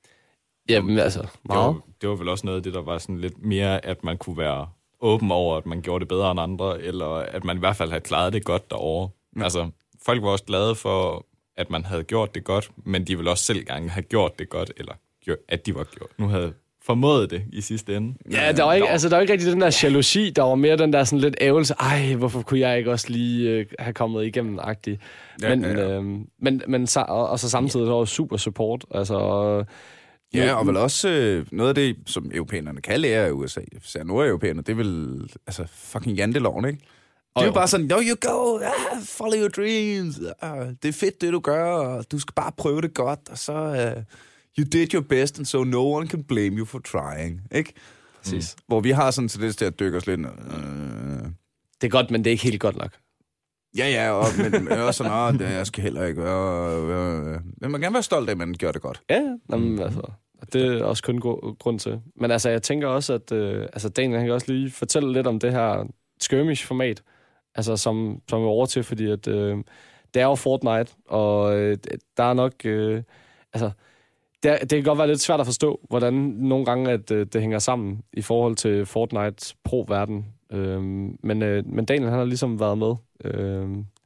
Jamen, altså, meget. Det var, det var vel også noget af det, der var sådan lidt mere, at man kunne være åben over, at man gjorde det bedre end andre, eller at man i hvert fald havde klaret det godt derovre. Ja. Altså, folk var også glade for, at man havde gjort det godt, men de ville også selv gerne have gjort det godt, eller at de var gjort. Nu havde formået det i sidste ende. Ja, der var ikke, altså, der var ikke rigtig den der jalousi, der var mere den der sådan lidt ævelse, ej, hvorfor kunne jeg ikke også lige øh, have kommet igennem-agtig. Ja, men, ja, ja. øh, men, men og, og så samtidig der var super support, altså... Og, ja, og vel også øh, noget af det, som europæerne kan lære af U S A, især nordeuropæerne, det er vel altså fucking janteloven, ikke? Det er jo bare sådan, no, you go, ah, follow your dreams, ah, det er fedt, det du gør, og du skal bare prøve det godt, og så, uh, you did your best, and so no one can blame you for trying, ikke? Præcis. Mm. Hvor vi har sådan til det til at dykke os lidt. Uh, det er godt, men det er ikke helt godt nok. Ja, ja, og, men, men også sådan, det jeg skal heller ikke gøre, uh, uh, men man kan gerne være stolt af, at man gør det godt. Ja, jamen, mm. altså... Det er også kun go- grund til. Men altså, jeg tænker også, at øh, altså Daniel han kan også lige fortælle lidt om det her skirmish-format, altså som, som er over til, fordi at, øh, det er jo Fortnite, og øh, der er nok... Øh, altså, det, er, det kan godt være lidt svært at forstå, hvordan nogle gange at, øh, det hænger sammen i forhold til Fortnites pro-verden. Øh, men, øh, men Daniel han har ligesom været med øh,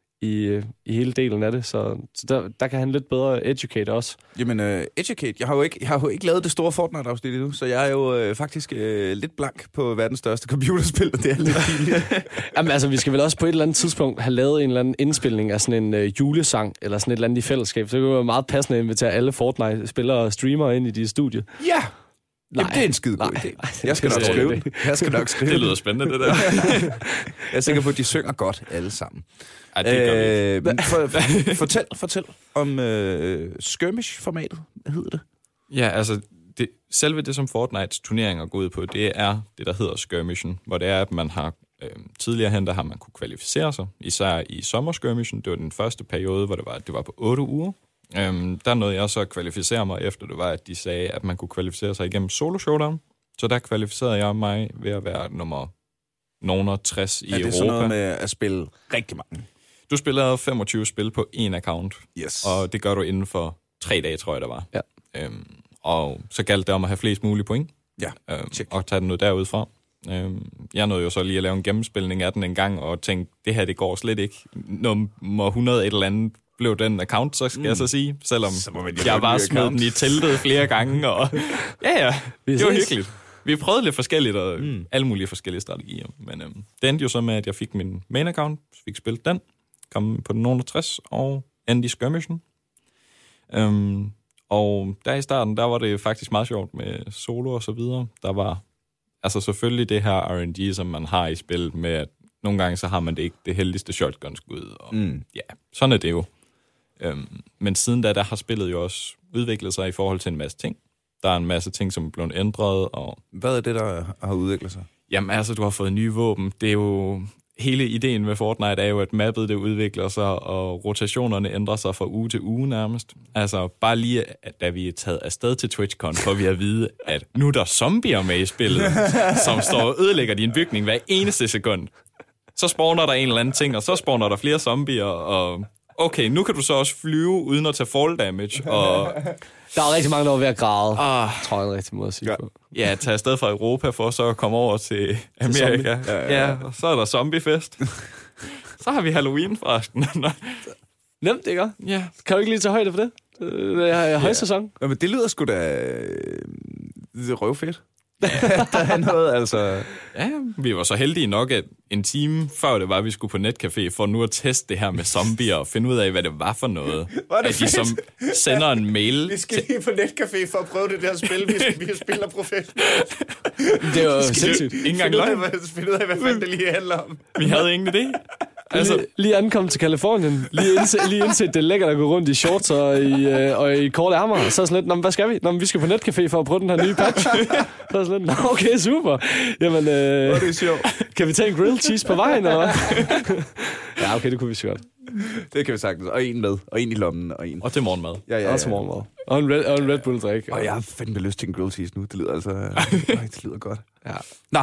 i, i hele delen af det, så, så der, der kan han lidt bedre educate også. Jamen, uh, educate. Jeg har, jo ikke, jeg har jo ikke lavet det store Fortnite-afsnit endnu, så jeg er jo uh, faktisk uh, lidt blank på verdens største computerspil, og det er lidt pinligt. Jamen altså, vi skal vel også på et eller andet tidspunkt have lavet en eller anden indspilning af sådan en uh, julesang, eller sådan et eller andet i fællesskab. Så det kunne være meget passende at invitere alle Fortnite-spillere og streamere ind i de studie. Ja! Jamen, det er en skide god idé. Jeg skal nok skrive det. Jeg skal nok skrive det. lyder spændende, det der. Jeg er sikker på, at de synger godt alle sammen. Ej, det øh, men for, for, fortæl, fortæl om øh, skirmish-formatet. Hvad hedder det? Ja, altså, det, selve det, som Fortnites turneringer går ud på, det er det, der hedder skirmishen, hvor det er, at man har øh, tidligere hen, der har man kunne kvalificere sig, især i sommerskirmishen. Det var den første periode, hvor det var, det var på otte uger. Øhm, der nåede jeg så at kvalificere mig efter, det var, at de sagde, at man kunne kvalificere sig igennem solo showdown. Så der kvalificerede jeg mig ved at være nummer nogen tres i Europa. Er det sådan noget med at spille rigtig mange? Du spiller femogtyve spil på én account, yes. Og det gør du inden for tre dage, tror jeg, der var. Ja. Øhm, og så galt det om at have flest mulige point, ja. øhm, og tage den ud derudfra. Øhm, jeg nåede jo så lige at lave en gennemspilning af den en gang, og tænkte, det her, det går slet ikke. Nummer hundrede et eller andet blev den account, så skal mm. jeg så sige, selvom så jeg bare smed den i teltet flere gange, og ja, ja, det var hyggeligt. Vi prøvede lidt forskelligt, og mm. alle mulige forskellige strategier, men øhm, det endte jo så med, at jeg fik min main account, fik spillet den, kom på den nogen tres, og endte i skirmishen. Øhm, og der i starten, der var det faktisk meget sjovt med solo og så videre. Der var altså selvfølgelig det her R N G, som man har i spillet med, at nogle gange så har man det ikke det heldigste shotgun-skud, og mm. ja, sådan er det jo. Øhm, men siden da, der har spillet jo også udviklet sig i forhold til en masse ting. Der er en masse ting, som er blevet ændret. Og hvad er det, der har udviklet sig? Jamen altså, du har fået nye våben. Det er jo... Hele ideen med Fortnite er jo, at mappet det udvikler sig, og rotationerne ændrer sig fra uge til uge nærmest. Altså, bare lige, da vi er taget afsted til TwitchCon, får vi at vide, at nu er der zombier med i spillet, som står og ødelægger din bygning hver eneste sekund. Så spawner der en eller anden ting, og så spawner der flere zombier, og... Okay, nu kan du så også flyve uden at tage fall damage, og... Der er rigtig mange, der er ved at græde, ah, tror jeg er en rigtig måde at sige ja. på. Ja, tage afsted fra Europa for så at komme over til Amerika. Ja, ja, ja. ja, og så er der zombiefest. Så har vi Halloween forresten. Nemt, ikke? Ja. Kan du ikke lige tage højde for det? Det er højsæson. Ja, men det lyder sgu da... Det er røvfedt. der er noget, altså... Ja, vi var så heldige nok, at en time før det var, at vi skulle på netcafé, for nu at teste det her med zombier og finde ud af, hvad det var for noget. Var det at de som sender en mail... Vi skal lige på netcafé for at prøve det der spil, vi, vi spiller professionelt. Det var sindssygt. Ikke engang løgn. Finde ud af, hvad fanden det lige handler om. Vi havde ingen idé. Altså, lige, lige ankommet til Kalifornien, lige indset, lige indset det er lækkert at gå rundt i shorts og i, øh, og i korte ærmer. Så er sådan lidt, nå, hvad skal vi? Nå, vi skal på netcafé for at prøve den her nye patch. Så er sådan lidt, nå, okay, super. Jamen, øh, det er sjovt. Kan vi tage en grilled cheese på vejen, eller ja, okay, det kunne vi så godt. Det kan vi sagtens. Og en med, og en i lommen, og en. Og til morgenmad. Ja, ja, ja. Og til morgenmad. Og en Red, og en Red Bull drik. Og jeg har fandme lyst til en grilled cheese nu. Det lyder altså... Øj, det lyder godt. Ja. Nå.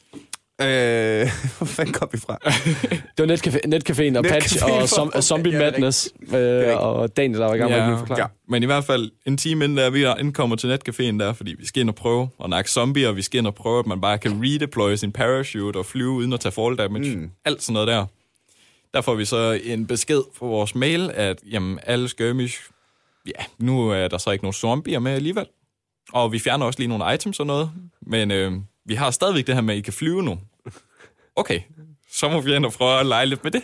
Øh, hvor fanden kom vi fra? Det var netcafé, netcaféen og Patch og som, Zombie ja, Madness øh, og Daniel, der var i gang med ja, at forklare. Ja. Men i hvert fald en time inden der, vi indkommer til netcaféen der, fordi vi skal ind og prøve at nakke zombier, og vi skal ind og prøve, at man bare kan redeploye sin parachute og flyve uden at tage fall damage. Mm. Alt sådan noget der. Der får vi så en besked på vores mail, at jamen, alle skirmish, ja, nu er der så ikke nogen zombier med alligevel. Og vi fjerner også lige nogle items og noget, men øh, vi har stadigvæk det her med, at I kan flyve nu. Okay, så må vi ind og prøve at lege lidt med det.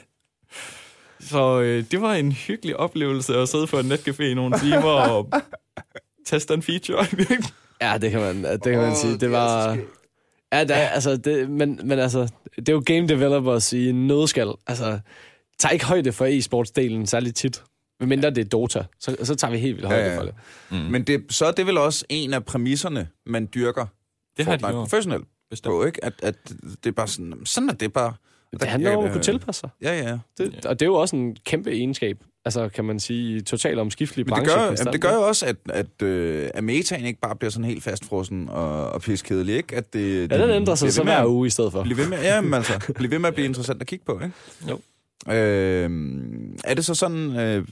Så øh, det var en hyggelig oplevelse at sidde på en netcafé i nogle timer og teste en feature. Ja, det kan man, det kan man oh, sige. Det var... Ja, der, altså, det, men, men altså, det er jo game developers i en nødskal. Altså, tager ikke højde for e-sportsdelen særlig tit. Medmindre det er Dota, så, så tager vi helt vildt højde ja, ja. for det. Mm. Men det, så er det vel også en af præmisserne, man dyrker. Det har de jo. Professionelt. Bestemt. Ikke? At, at det er bare sådan, sådan er det bare. Det handler om at kunne tilpasse sig. Ja, ja. Det, og det er jo også en kæmpe egenskab. Altså, kan man sige, totalt omskiftelig branche. Det gør, jamen, det gør jo også, at, at, øh, at metaen ikke bare bliver sådan helt fastfrossen og, og piskedelig, ikke? At det, ja, den ændrer sig så hver uge i stedet for. Bliv ved med, ja, men altså, bliv ved med at blive interessant at kigge på, ikke? Jo. Øh, er det så sådan... Øh,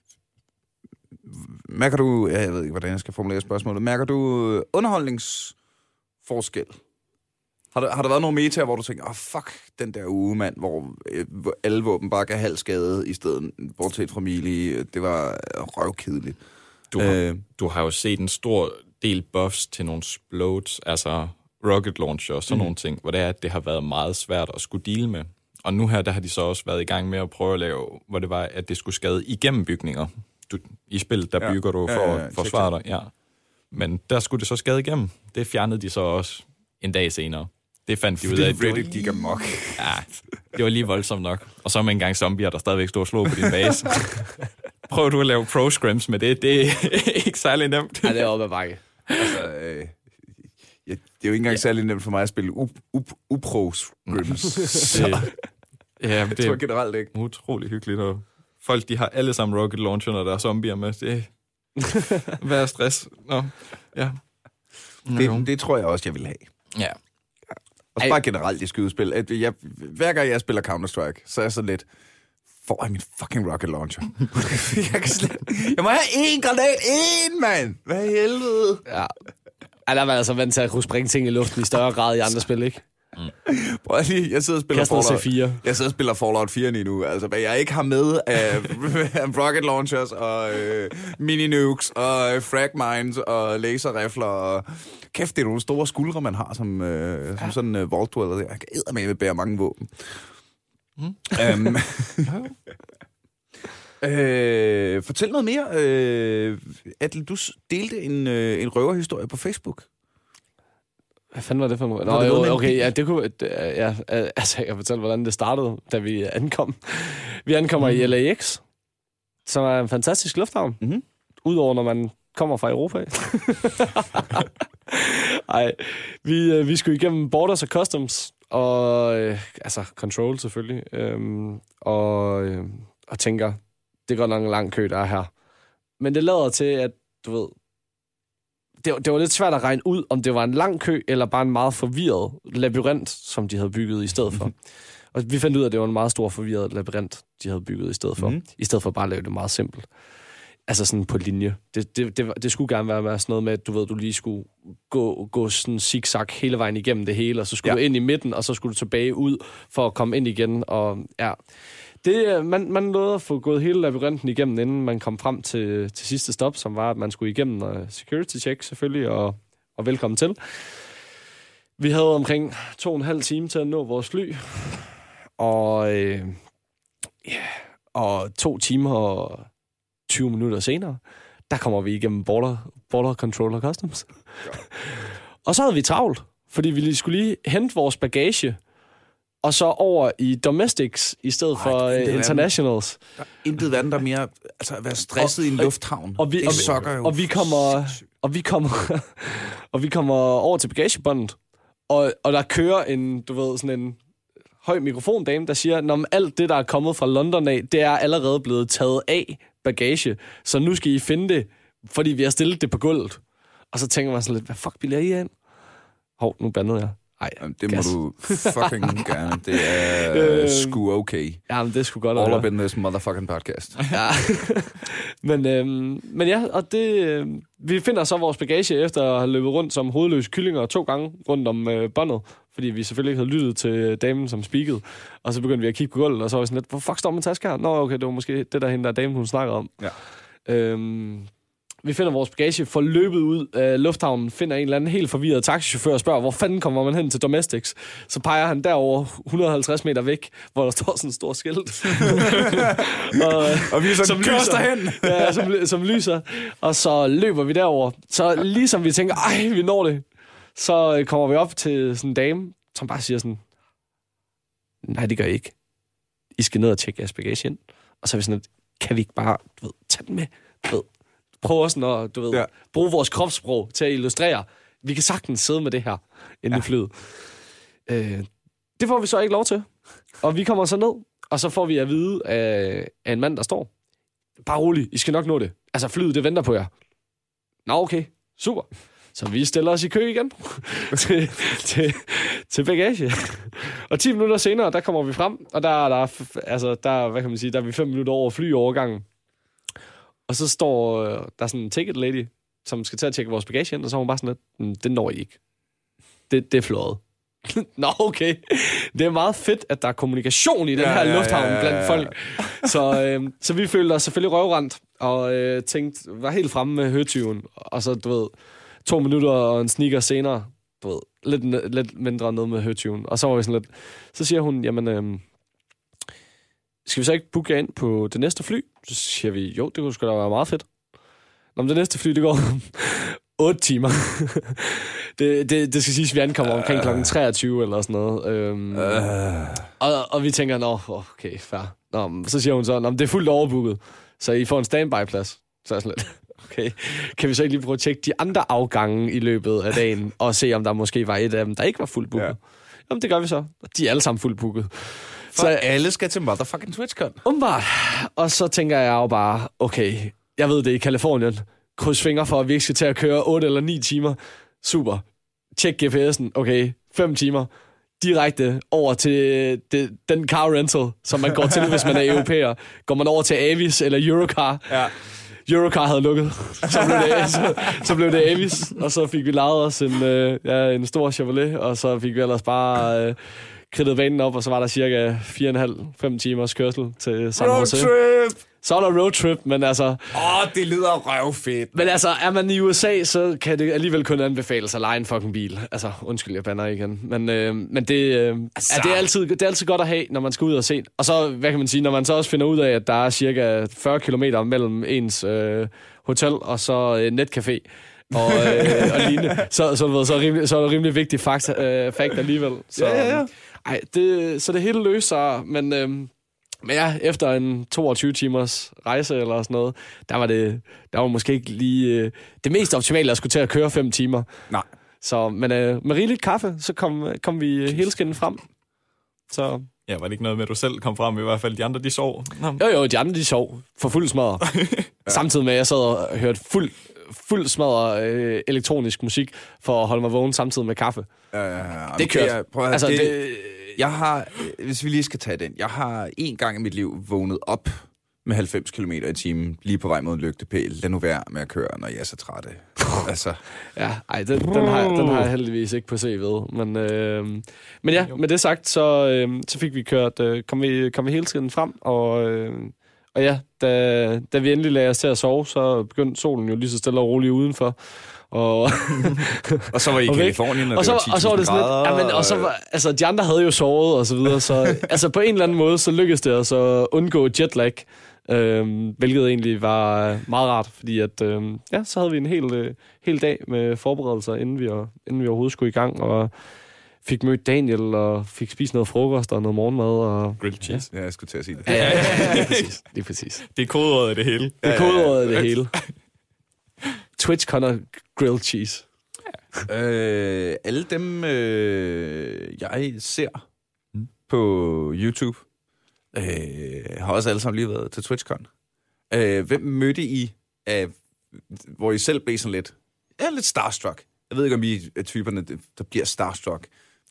mærker du... Ja, jeg ved ikke, hvordan jeg skal formulere spørgsmålet. Mærker du underholdningsforskel? Har der, har der været nogle metaer, hvor du tænker, åh, oh, fuck den der uge, mand, hvor, øh, hvor alle våben bare gav halv skade i stedet, bortset fra melee. Det var røvkedeligt. Du har, øh, du har jo set en stor del buffs til nogle splodes, altså rocket launcher og sådan mm. nogle ting, hvor det er, at det har været meget svært at skulle deal med. Og nu her, der har de så også været i gang med at prøve at lave, hvor det var, at det skulle skade igennem bygninger. Du, I spillet, der ja. bygger du for at ja, ja, forsvare dig. Ja. Men der skulle det så skade igennem. Det fjernede de så også en dag senere. Det fandt de ud af. Det Reddit gik amok. Ja, det var lige voldsomt nok. Og så med en gang zombier, der stadigvæk stod og slog på din base. Prøv du at lave pro-scrims med det. Det er ikke særlig nemt. Ja, det er oppe ad bakke. Altså, øh, ja, det er jo ikke engang ja. særlig nemt for mig at spille upro-scrims. Ja, det tror jeg generelt ikke. Utrolig hyggeligt. Og folk, de har alle sammen rocket launcher, når der er zombier med. Det hvad er stress? Nå, ja. Det, det tror jeg også, jeg vil have. Ja. Og så bare generelt i skydespil. At jeg, hver gang jeg spiller Counter-Strike, så er jeg så lidt, hvor er min fucking rocket launcher? jeg, kan slet, jeg må have én granat, én, mand! Hvad i helvede? Ja. Ej, der var altså vant til at kunne springe ting i luften i større grad i andre spil, ikke? Mm. Prøv lige, jeg sidder og spiller Fallout fire. Jeg sidder og spiller Fallout fire lige nu. Altså, hvad jeg ikke har med af rocket launchers og øh, mini-nukes og frag mines og laserrifler og... Kæft, det er nogle store skuldre, man har som, øh, ja. som sådan en uh, vault dweller. Jeg kan eddermame bære mange våben. Mm. Um, øh, fortæl noget mere. Øh, Atle, du delte en, øh, en røverhistorie på Facebook. Hvad fanden var det for noget? Nå, det jo, okay, ja, det kunne... Ja, altså, jeg kan fortælle, hvordan det startede, da vi ankom. Vi ankommer mm. i L A X, som er en fantastisk lufthavn. Mm-hmm. Udover, når man kommer fra Europa. Ej, vi, øh, vi skulle igennem Borders og Customs, og øh, altså Control selvfølgelig, øhm, og, øh, og tænker, det går nok en lang kø, der er her. Men det lader til, at du ved, det, det var lidt svært at regne ud, om det var en lang kø, eller bare en meget forvirret labyrint, som de havde bygget i stedet for. Og vi fandt ud af, at det var en meget stor forvirret labyrint, de havde bygget i stedet for, mm. i stedet for bare at lave det meget simpelt. Altså sådan på linje. Det, det, det, det skulle gerne være med sådan noget med, at du ved, du lige skulle gå, gå sådan zigzag hele vejen igennem det hele, og så skulle ja. du ind i midten, og så skulle du tilbage ud for at komme ind igen. Og ja, det, man, man nåede at få gået hele labyrinten igennem, inden man kom frem til, til sidste stop, som var, at man skulle igennem uh, security check selvfølgelig, og, og velkommen til. Vi havde omkring to og en halv time til at nå vores fly. Og, øh, yeah, og to timer og tyve minutter senere, der kommer vi igennem Border, border Control og Customs. Og så havde vi travlt, fordi vi skulle lige hente vores bagage, og så over i domestics i stedet Ej, for uh, internationals. Der er intet vand, der mere altså at være stresset og, i en lufthavn. Og vi, det sukker jo. Og vi kommer og vi kommer og vi kommer over til bagagebåndet, og og der kører en, du ved, sådan en høj mikrofondame, der siger, når alt det der er kommet fra London af, det er allerede blevet taget af bagage. Så nu skal I finde det, fordi vi har stillet det på gulvet. Og så tænker man sådan lidt, hvad fuck bilder I ind? Hov, nu bandede jeg. Ej, det må gas. Du fucking gerne. Det er øh, sgu okay. Ja, men det er sgu godt. All up in this motherfucking podcast. Ja. men, øhm, men ja, og det, øh, vi finder så vores bagage efter at have løbet rundt som hovedløse kyllinger to gange rundt om øh, båndet, fordi vi selvfølgelig ikke havde lyttet til damen, som speakede. Og så begyndte vi at kigge på gulvet, og så var vi sådan lidt, hvor fuck står min taske her? Nå, okay, det var måske det der hende der dame, hun snakkede om. Ja. Øhm, Vi finder vores bagage, får løbet ud af lufthavnen, finder en eller anden helt forvirret taxichauffør og spørger, hvor fanden kommer man hen til Domestics? Så peger han derover et hundrede og halvtreds meter væk, hvor der står sådan en stor skilt. og, og vi er sådan, kørs derhen! ja, som, som lyser. Og så løber vi derover. Så ligesom vi tænker, ej, vi når det, så kommer vi op til sådan en dame, som bare siger sådan, nej, det gør I ikke. I skal ned og tjekke jeres bagage ind. Og så er vi sådan, kan vi ikke bare, du ved, tage den med, du ved, prøve sådan at, du ved, ja. bruge vores kropssprog til at illustrere. Vi kan sagtens sidde med det her inde ja. i flyet. Øh, det får vi så ikke lov til. Og vi kommer så ned, og så får vi at vide af, af en mand, der står, bare rolig, I skal nok nå det. Altså flyet, det venter på jer. Nå, okay, super. Så vi stiller os i kø igen til, til, til bagage. Og ti minutter senere, der kommer vi frem, og der er der, altså, der, hvad kan man sige, der er vi fem minutter over flyovergangen. Og så står øh, der sådan en ticket lady, som skal til at tjekke vores bagage ind, og så er hun bare sådan lidt, det når I ikke. Det, det er fløjet. Nå, okay. Det er meget fedt, at der er kommunikation i den ja, her ja, lufthavn ja, ja, ja, blandt folk. Så, øh, så vi følte os selvfølgelig røvrendt, og øh, tænkte, var helt fremme med høtyven. Og så, du ved, to minutter og en sneaker senere, du ved, lidt, lidt mindre ned med høtyven. Og så var vi sådan lidt, så siger hun, jamen, øh, skal vi så ikke booke ind på det næste fly? Så siger vi, jo, det kunne sgu da være meget fedt. Nå, men det næste fly, det går otte timer. det, det, det skal siges, at vi ankommer omkring klokken treogtyve eller sådan noget. Øhm, uh. og, og vi tænker, nå, okay, fair. Nå, så siger hun så, nå, det er fuldt overbooket, så I får en standby-plads. Så er sådan lidt, okay. Kan vi så ikke lige prøve at tjekke de andre afgange i løbet af dagen, og se, om der måske var et af dem, der ikke var fuldt booket? Ja. Jamen, det gør vi så. De er alle sammen fuldt booket. For så alle skal til motherfucking TwitchCon. Umiddelbart. Og så tænker jeg jo bare, okay, jeg ved det i Kalifornien. Kryds fingre for, at vi ikke skal til at køre otte eller ni timer. Super. Tjek G P S'en. Okay, fem timer. Direkte over til det, den car rental, som man går til, hvis man er europæer. Går man over til Avis eller Eurocar. Ja. Eurocar havde lukket. Så blev det, så, så blev det Avis. Og så fik vi lejet os en, øh, ja, en stor Chevrolet. Og så fik vi ellers bare... Øh, kridtede banen op, og så var der cirka fire og en halv, fem timers kørsel til San Jose. Roadtrip! Så er der roadtrip, men altså... Åh, oh, det lyder røvfedt. Men altså, er man i U S A, så kan det alligevel kun anbefales at lege en fucking bil. Altså, undskyld, jeg bander igen. Men, øh, men det, øh, altså. er, det, er altid, det er altid godt at have, når man skal ud og se. Og så, hvad kan man sige, når man så også finder ud af, at der er cirka fyrre kilometer mellem ens øh, hotel og så øh, netcafé, og, øh, og lignende, så, så, så, så, rimelig, så er det rimelig vigtigt fakt, øh, fakt alligevel. Så, ja, ja, ja. Ej, det, så det hele løser, men, øhm, men ja, efter en toogtyve timers rejse eller sådan noget, der var det der var måske ikke lige øh, det mest optimale at skulle til at køre fem timer. Nej. Så, men øh, med rigeligt kaffe, så kom, kom vi hele skinnen frem. Så... Ja, var det ikke noget med, at du selv kom frem? I hvert fald de andre, de sov. Nå. Jo, jo, de andre, de sov for fuld smadre. Ja. Samtidig med, at jeg sad og hørte fuld, fuld smadre øh, elektronisk musik for at holde mig vågen samtidig med kaffe. Ja, ja, ja. Det kørte. Prøv at altså, det, det, jeg har, hvis vi lige skal tage den, jeg har en gang i mit liv vågnet op med halvfems kilometer i timen, lige på vej mod en lygtepæl. Lad nu være med at køre, når jeg er så træt af. Altså. Ja, ej, den, den, har, den har jeg heldigvis ikke på C V'et. Men, øh, men ja, med det sagt, så, øh, så fik vi kørt, øh, kom, vi, kom vi hele tiden frem, og, øh, og ja, da, da vi endelig lagde os til at sove, så begyndte solen jo lige så stille og roligt udenfor, Og, og så var I i Kalifornien, og, og, så, det var og så var det sådan lidt, ja, men, og så var, altså, de andre havde jo sovet, og så videre, så altså, på en eller anden måde, så lykkedes det os at undgå jetlag, øhm, hvilket egentlig var meget rart, fordi at, øhm, ja, så havde vi en hel, øh, hel dag med forberedelser, inden vi, inden vi overhovedet skulle i gang, og fik mødt Daniel, og fik spist noget frokost og noget morgenmad. Og grilled cheese. Ja, jeg skulle til at sige det. Ja, ja, ja, det er præcis. Det er præcis. Det er kodeordet af det hele. Det er kodeordet af det hele. Twitch Connor grilled cheese. Øh, alle dem, øh, jeg ser mm. på YouTube, øh, har også alle sammen lige været til TwitchCon. Øh, hvem mødte I, af, hvor I selv blev sådan lidt, ja, lidt starstruck? Jeg ved ikke, om I er typerne, der bliver starstruck.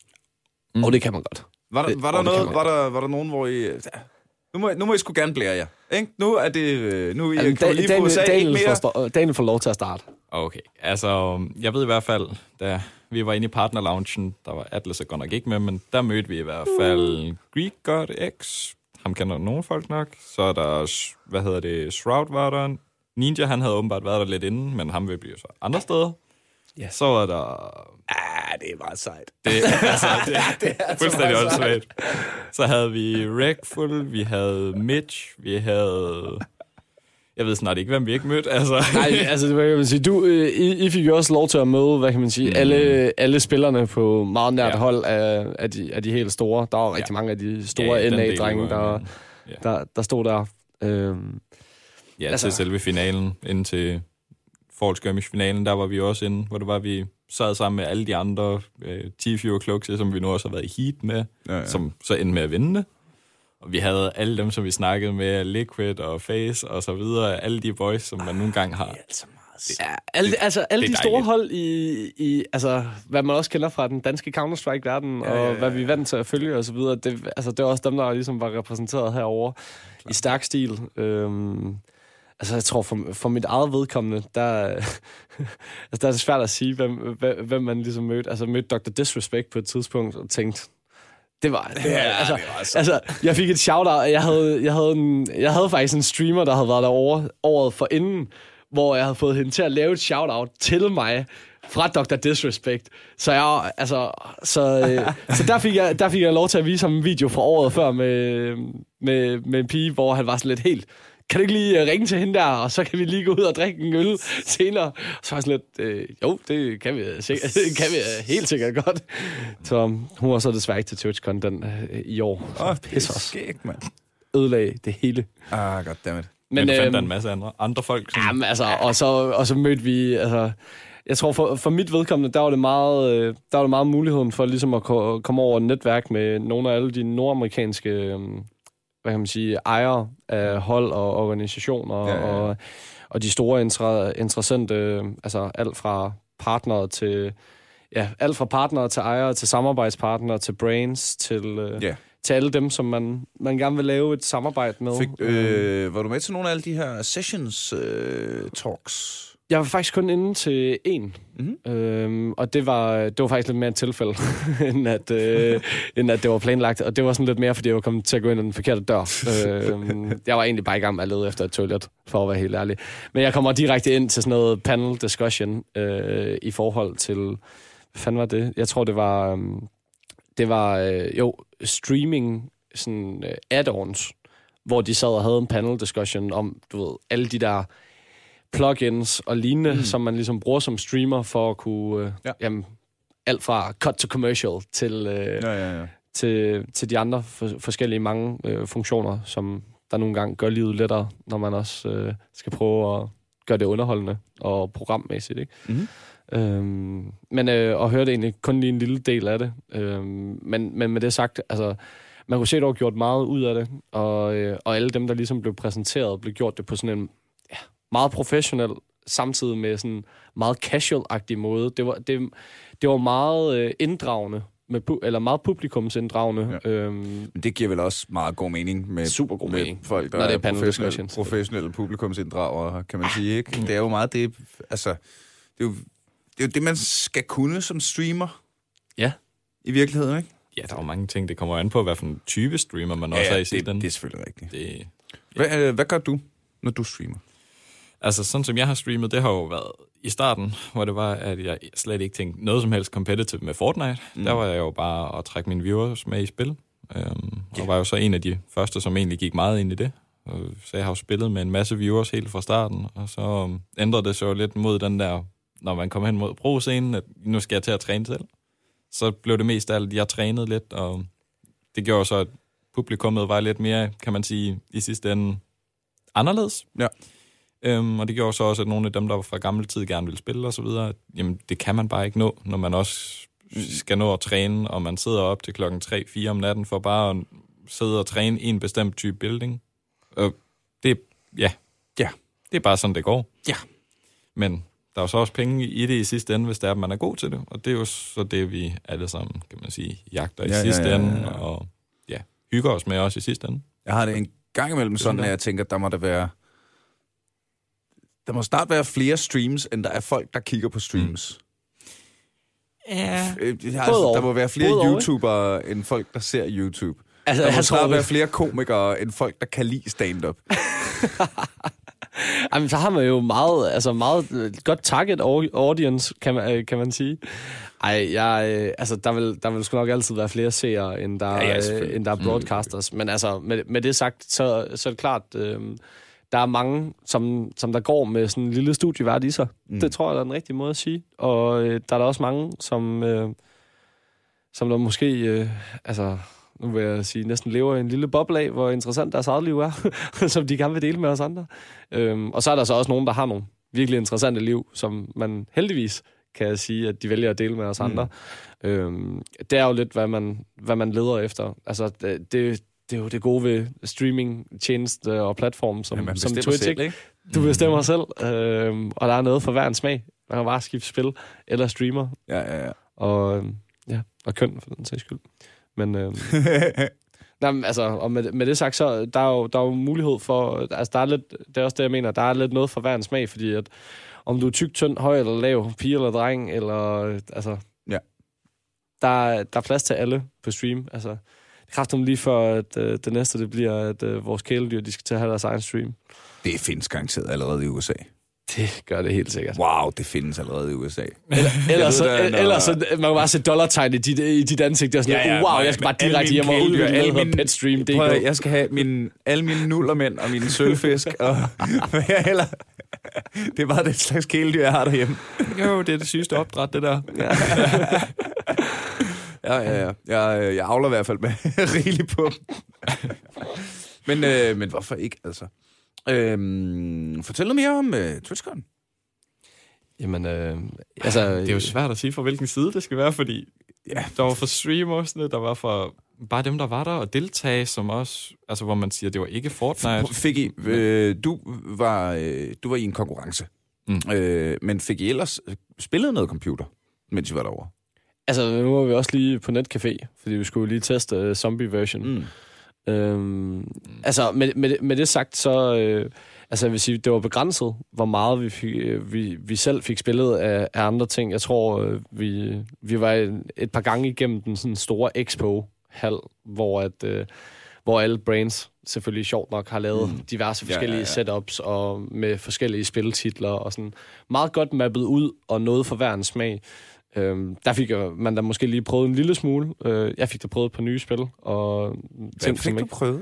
Mm. Og det kan man godt. Var der, det, var der, noget, var der, var der nogen, hvor I... Ja, nu, må, nu må I sgu gerne blære jer. Ikke? Nu er det... Nu er I altså, lige på U S A, Daniel, ikke mere. får, Daniel får lov til at starte. Okay, altså, jeg ved i hvert fald, da vi var inde i partnerloungen, der var Atlas og godt nok ikke med, men der mødte vi i hvert fald Greek God X. Ham kender nogle folk nok. Så er der, hvad hedder det, Shroud var der. Ninja, han havde åbenbart været der lidt inden, men ham vil blive så andre steder. Yeah. Så var der... Ah, det er meget sejt. Det, altså, det, det er fuldstændig åndssvagt. Så havde vi Regful, vi havde Mitch, vi havde... Jeg ved snart ikke, hvem vi ikke mødte. Altså. Nej, altså, det kan man sige. Du, øh, I, I fik jo også lov til at møde, hvad kan man sige, mm. alle, alle spillerne på meget nært ja. hold af, af, de, af de helt store. Der var rigtig ja. mange af de store ja, N A-drenge, der, ja. der, der stod der. Øhm, ja, altså. Til selve finalen, ind til Fall Skirmish-finalen, der var vi også inde, hvor det var, vi sad sammen med alle de andre øh, T-Few og Kluxi, som vi nu også har været i heat med, ja, ja. Som så endte med at vinde det. Og vi havde alle dem, som vi snakkede med, Liquid og Face og så videre, alle de boys, som man nogle gange har. Altså meget. Ja, alle, altså alle de store hold i, i, altså hvad man også kender fra den danske Counter-Strike-verden, ja, og ja, ja, ja. hvad vi er vant til at følge og så videre, det, altså det er også dem, der ligesom var repræsenteret herovre i stærk stil. Øhm, altså jeg tror, for, for mit eget vedkommende, der, altså, der er det svært at sige, hvem, hvem man ligesom mødte. Altså mødte doktor Disrespect på et tidspunkt og tænkte, Det var, det var, ja, altså, det var altså. altså, jeg fik et shout-out. Jeg havde, jeg, havde en, jeg havde faktisk en streamer, der havde været derovre året for inden, hvor jeg havde fået hende til at lave et shout-out til mig fra doktor Disrespect. Så jeg, altså, så, så der, fik jeg, der fik jeg lov til at vise ham en video fra året før med, med, med en pige, hvor han var sådan lidt helt... Kan du ikke lige ringe til hende der, og så kan vi lige gå ud og drikke en øl senere? Så var jeg sådan lidt, øh, jo, det kan vi, sikkert, kan vi helt sikkert godt. Så hun var så desværre ikke til TwitchCon den øh, i år. Åh, oh, det er skægt, mand. Ødelagde det hele. Ah, goddammit. Men, Men du fandt der en masse andre, andre folk? Som... Jamen, altså, og så, og så mødte vi, altså... Jeg tror, for, for mit vedkommende, der var det meget, øh, der var det meget muligheden for ligesom at ko- komme over et netværk med nogle af alle de nordamerikanske... Øh, hvad kan man sige, ejere af hold og organisationer, ja, ja. Og, og de store inter- interessante, altså alt fra partnere til, ja, alt fra partnere til ejere, til samarbejdspartnere, til brains, til, ja. til alle dem, som man, man gerne vil lave et samarbejde med. Fik, øh, var du med til nogle af alle de her sessions øh, talks? Jeg var faktisk kun inde til én, mm-hmm. øhm, og det var, det var faktisk lidt mere et tilfælde, end, at, øh, end at det var planlagt. Og det var sådan lidt mere, fordi jeg var kommet til at gå ind ad den forkerte dør. øhm, jeg var egentlig bare i gang med at lede efter et toilet, for at være helt ærlig. Men jeg kommer direkte ind til sådan noget panel discussion øh, i forhold til... Hvad fanden var det? Jeg tror, det var... Øh, det var, øh, jo, streaming sådan øh, add-ons, hvor de sad og havde en panel discussion om, du ved, alle de der... plugins og lignende, mm. som man ligesom bruger som streamer for at kunne, øh, ja. jamen, alt fra cut to commercial til, øh, ja, ja, ja. til, til de andre for, forskellige mange øh, funktioner, som der nogle gange gør livet lettere, når man også øh, skal prøve at gøre det underholdende og programmæssigt, ikke? Mm. Øhm, men øh, og hørte egentlig kun lige en lille del af det. Øhm, men, men med det sagt, altså, man kunne se, at der var gjort meget ud af det, og, øh, og alle dem, der ligesom blev præsenteret, blev gjort det på sådan en meget professionel, samtidig med sådan meget casual-agtig måde. Det var, det, det var meget øh, inddragende, med pu- eller meget publikumsinddragende. Ja. Øhm, Men det giver vel også meget god mening med, super god med mening. folk, der Når det er, er professionelle, professionelle publikumsinddragere, kan man sige, ikke? Det er jo meget det, altså, det er jo det, er jo det man skal kunne som streamer. Ja. I virkeligheden, ikke? Ja, der er jo mange ting, det kommer an på, hvad for en type streamer man ja, også er i det, sidste ende. det er selvfølgelig rigtigt. Det, ja. hvad, øh, hvad gør du, når du streamer? Altså, sådan som jeg har streamet, det har jo været i starten, hvor det var, at jeg slet ikke tænkte noget som helst competitive med Fortnite. Mm. Der var jeg jo bare at trække mine viewers med i spil. Øhm, yeah. Og var jo så en af de første, som egentlig gik meget ind i det. Så jeg har jo spillet med en masse viewers helt fra starten, og så ændrede det sig jo lidt mod den der, når man kommer hen mod pro-scenen, at nu skal jeg til at træne selv. Så blev det mest af alt, jeg trænede lidt, og det gjorde så, at publikummet var lidt mere, kan man sige, i sidste ende anderledes. Ja. Øhm, og det gjorde så også, at nogle af dem, der var fra gammel tid gerne ville spille og så videre, jamen det kan man bare ikke nå, når man også skal nå at træne, og man sidder op til klokken tre fire om natten for bare at sidde og træne en bestemt type building. Og det, ja, ja, det er bare sådan, det går. Ja. Men der er jo så også penge i det i sidste ende, hvis det er, at man er god til det. Og det er jo så det, vi alle sammen, kan man sige, jagter i ja, sidste ja, ja, ja, ja. ende, og ja, hygger os med os i sidste ende. Jeg har det en gang imellem sådan, at jeg tænker, at der må der være... Der må snart være flere streams, end der er folk, der kigger på streams. Mm. Ja. Altså, der må være flere Både YouTubere, over. end folk, der ser YouTube. Altså, der må snart være flere komikere, end folk, der kan lide stand-up. Jamen, så har man jo meget, altså meget godt target audience, kan man, kan man sige. Ej, jeg, altså, der vil, der vil sgu nok altid være flere seere, end der, ja, ja, end der er broadcasters. Mm. Men altså, med, med det sagt, så, så er det klart, øh, der er mange, som, som der går med sådan en lille studievært i sig. Mm. Det tror jeg, der er den rigtige måde at sige. Og øh, der er der også mange, som, øh, som der måske, øh, altså... nu vil jeg sige, næsten lever i en lille boble af, hvor interessant deres eget liv er, som de gerne vil dele med os andre. Øhm, og så er der så også nogen, der har nogle virkelig interessante liv, som man heldigvis kan sige, at de vælger at dele med os andre. Mm. Øhm, det er jo lidt, hvad man, hvad man leder efter. Altså, det, det, det er jo det gode ved streaming-tjeneste og platform, som, ja, som Twitch, selv, ikke? Du bestemmer mm. selv, øhm, og der er noget for hver en smag. Man kan bare skifte spil eller streamer. Ja, ja, ja. Og, ja, og køn, for den sags skyld. Men, øhm, nej, altså, og med, med det sagt, så der er jo, der er jo mulighed for, altså der er lidt, det er også det, jeg mener, der er lidt noget for hver en smag, fordi at, om du er tyk, tynd, høj eller lav, pige eller dreng, eller, altså, ja. der, der er plads til alle på stream, altså, det kræfter mig lige for, at øh, det næste, det bliver, at øh, vores kæledyr, de skal til at have deres egen stream. Det findes garanteret allerede i U S A. Det gør det helt sikkert. Wow, det findes allerede i U S A. Eller, ellers, så, der, når... ellers så, man kan bare se dollartegn i dit, i dit ansigt. Det er sådan, ja, ja, wow, jeg skal bare direkte hjem og udvikle noget, der hedder Petstream. Prøv, jeg skal have min, alle mine nullermænd og mine sølvfisk. Og, eller, det er bare det slags kæledyr, jeg har derhjemme. Jo, det er det sygeste opdræt, det der. ja, ja, ja. Jeg, jeg avler i hvert fald med rigeligt på. men, øh, men hvorfor ikke, altså? Øhm, fortæl noget mere om øh, TwitchCon. Jamen, øh, altså... Det er jo svært at sige, fra hvilken side det skal være, fordi ja, der var for streamersne, der var for bare dem, der var der og deltage, som også... Altså, hvor man siger, det var ikke Fortnite. Fik I, øh, du, var, øh, du var i en konkurrence, mm. øh, men fik I ellers spillet noget computer, mens I var derovre? Altså, nu var vi også lige på netcafé, fordi vi skulle lige teste uh, zombie-version. Mm. Øhm, mm. Altså, med, med, med det sagt, så... Øh, altså, jeg vil sige, det var begrænset, hvor meget vi, fik, vi, vi selv fik spillet af, af andre ting. Jeg tror, øh, vi, vi var et, et par gange igennem den sådan store expo-hal, hvor, at, øh, hvor alle brains selvfølgelig sjovt nok har lavet mm. diverse forskellige ja, ja, ja. setups og med forskellige spiltitler og sådan meget godt mappet ud og noget for hver en smag. Øhm, der fik man da måske lige prøvet en lille smule. Øh, jeg fik da prøvet et par nye spil. Og Hvad fik du ikke... prøvet?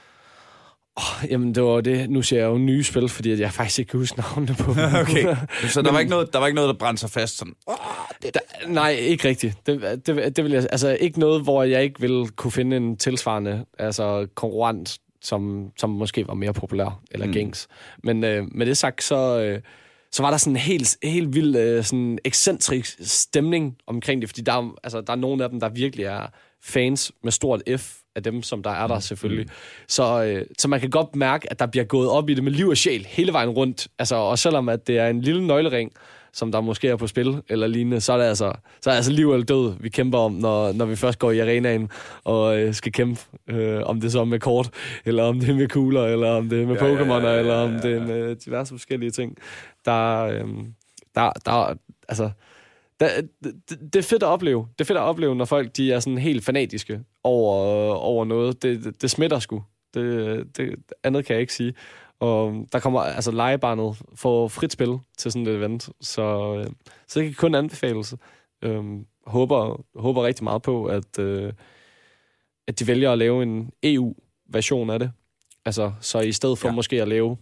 Oh, jamen, det var det. Nu ser jeg jo nye spil, fordi jeg faktisk ikke kan huske navnene på dem. Okay. Så der var ikke noget, der var ikke noget, der brændte sig fast sådan? Oh, det... der, nej, ikke rigtigt. Det, det, det vil jeg, altså ikke noget, hvor jeg ikke ville kunne finde en tilsvarende altså konkurrent, som, som måske var mere populær eller mm. gængs. Men øh, med det sagt, så... Øh, så var der sådan en helt, helt vild, øh, sådan ekscentrisk stemning omkring det, fordi der er, altså, der er nogle af dem, der virkelig er fans med stort F af dem, som der er der selvfølgelig. Mm. Så, øh, så man kan godt mærke, at der bliver gået op i det med liv og sjæl hele vejen rundt. Altså, og selvom at det er en lille nøglering, som der måske er på spil eller lignende, så er det altså, så er det altså liv eller død, vi kæmper om, når, når vi først går i arenaen og øh, skal kæmpe. Øh, om det så er med kort, eller om det er med kugler, eller om det er med ja, Pokémoner, ja, ja, ja, ja. eller om det er med diverse forskellige ting. Der, øh, der, der, altså, der, det, det er fedt at opleve. Det er fedt at opleve, når folk de er sådan helt fanatiske over, over noget. Det, det, det smitter sgu. Det, det andet kan jeg ikke sige. Og der kommer, altså legebarnet får frit spil til sådan et event, så, øh, så det kan kun anbefales. Øh, håber, håber rigtig meget på, at, øh, at de vælger at lave en E U-version af det. Altså, så i stedet for ja. måske at lave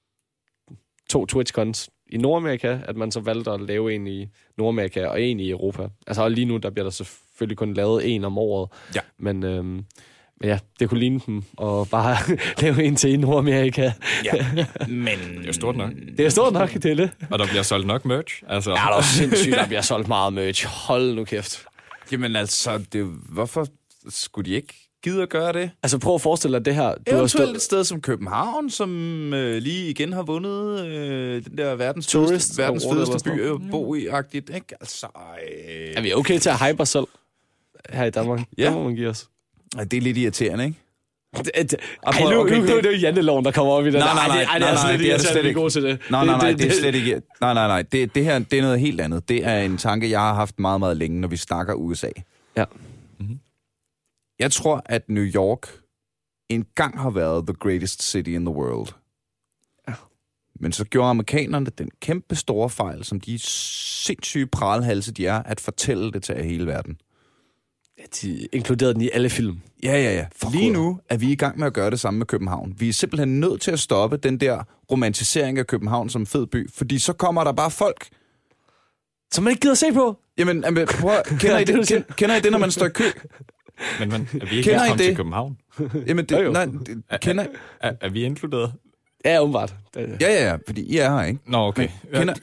to TwitchCons i Nordamerika, at man så valgte at lave en i Nordamerika og en i Europa. Altså, og lige nu, der bliver der selvfølgelig kun lavet en om året. Ja. Men, øhm, men ja, det kunne ligne dem at bare lave en til i Nordamerika. Ja, men det er stort nok. Det er stort nok, det er det. Og der bliver solgt nok merch. Altså. Ja, det er sindssygt, der bliver solgt meget merch. Hold nu kæft. Jamen altså, det, hvorfor skulle de ikke gider at gøre det? Altså prøv at forestille dig det her. Du Eventuelt stået... et sted som København, som øh, lige igen har vundet øh, den der verdens Tourist fedeste, verdens fedeste by at bo i-agtigt, ikke? Altså, øh... er vi okay til at hype os selv her i Danmark? Ja. Det må man give os. Ej, det er lidt irriterende, ikke? Det, det, ej, nu, okay, nu, nu er det jo janteloven, der kommer op i det. Nej, nej, nej, nej, nej, nej, det er det slet ikke. Til det. Nej, nej, nej, det, det er slet ikke. Nej, nej, nej, det, det her, det er noget helt andet. Det er en tanke, jeg har haft meget, meget længe, når vi snakker U S A. Ja. Mm-hmm. Jeg tror, at New York engang har været the greatest city in the world. Ja. Men så gjorde amerikanerne den kæmpe store fejl, som de sindssyge pralhalse, de er, at fortælle det til hele verden. Ja, de inkluderede den i alle film. Ja, ja, ja. For lige nu er vi i gang med at gøre det samme med København. Vi er simpelthen nødt til at stoppe den der romantisering af København som fed by, fordi så kommer der bare folk, som man ikke gider se på. Jamen, prøv, kender, I det, kender, kender I det, når man står i kø? Men man, er vi ikke kommet til København? Jamen, det, nej, det, kender er, er, er vi inkluderet? Ja, umiddelbart. Ja, ja, ja, fordi I er her, ikke? Nå, okay. Men, kender,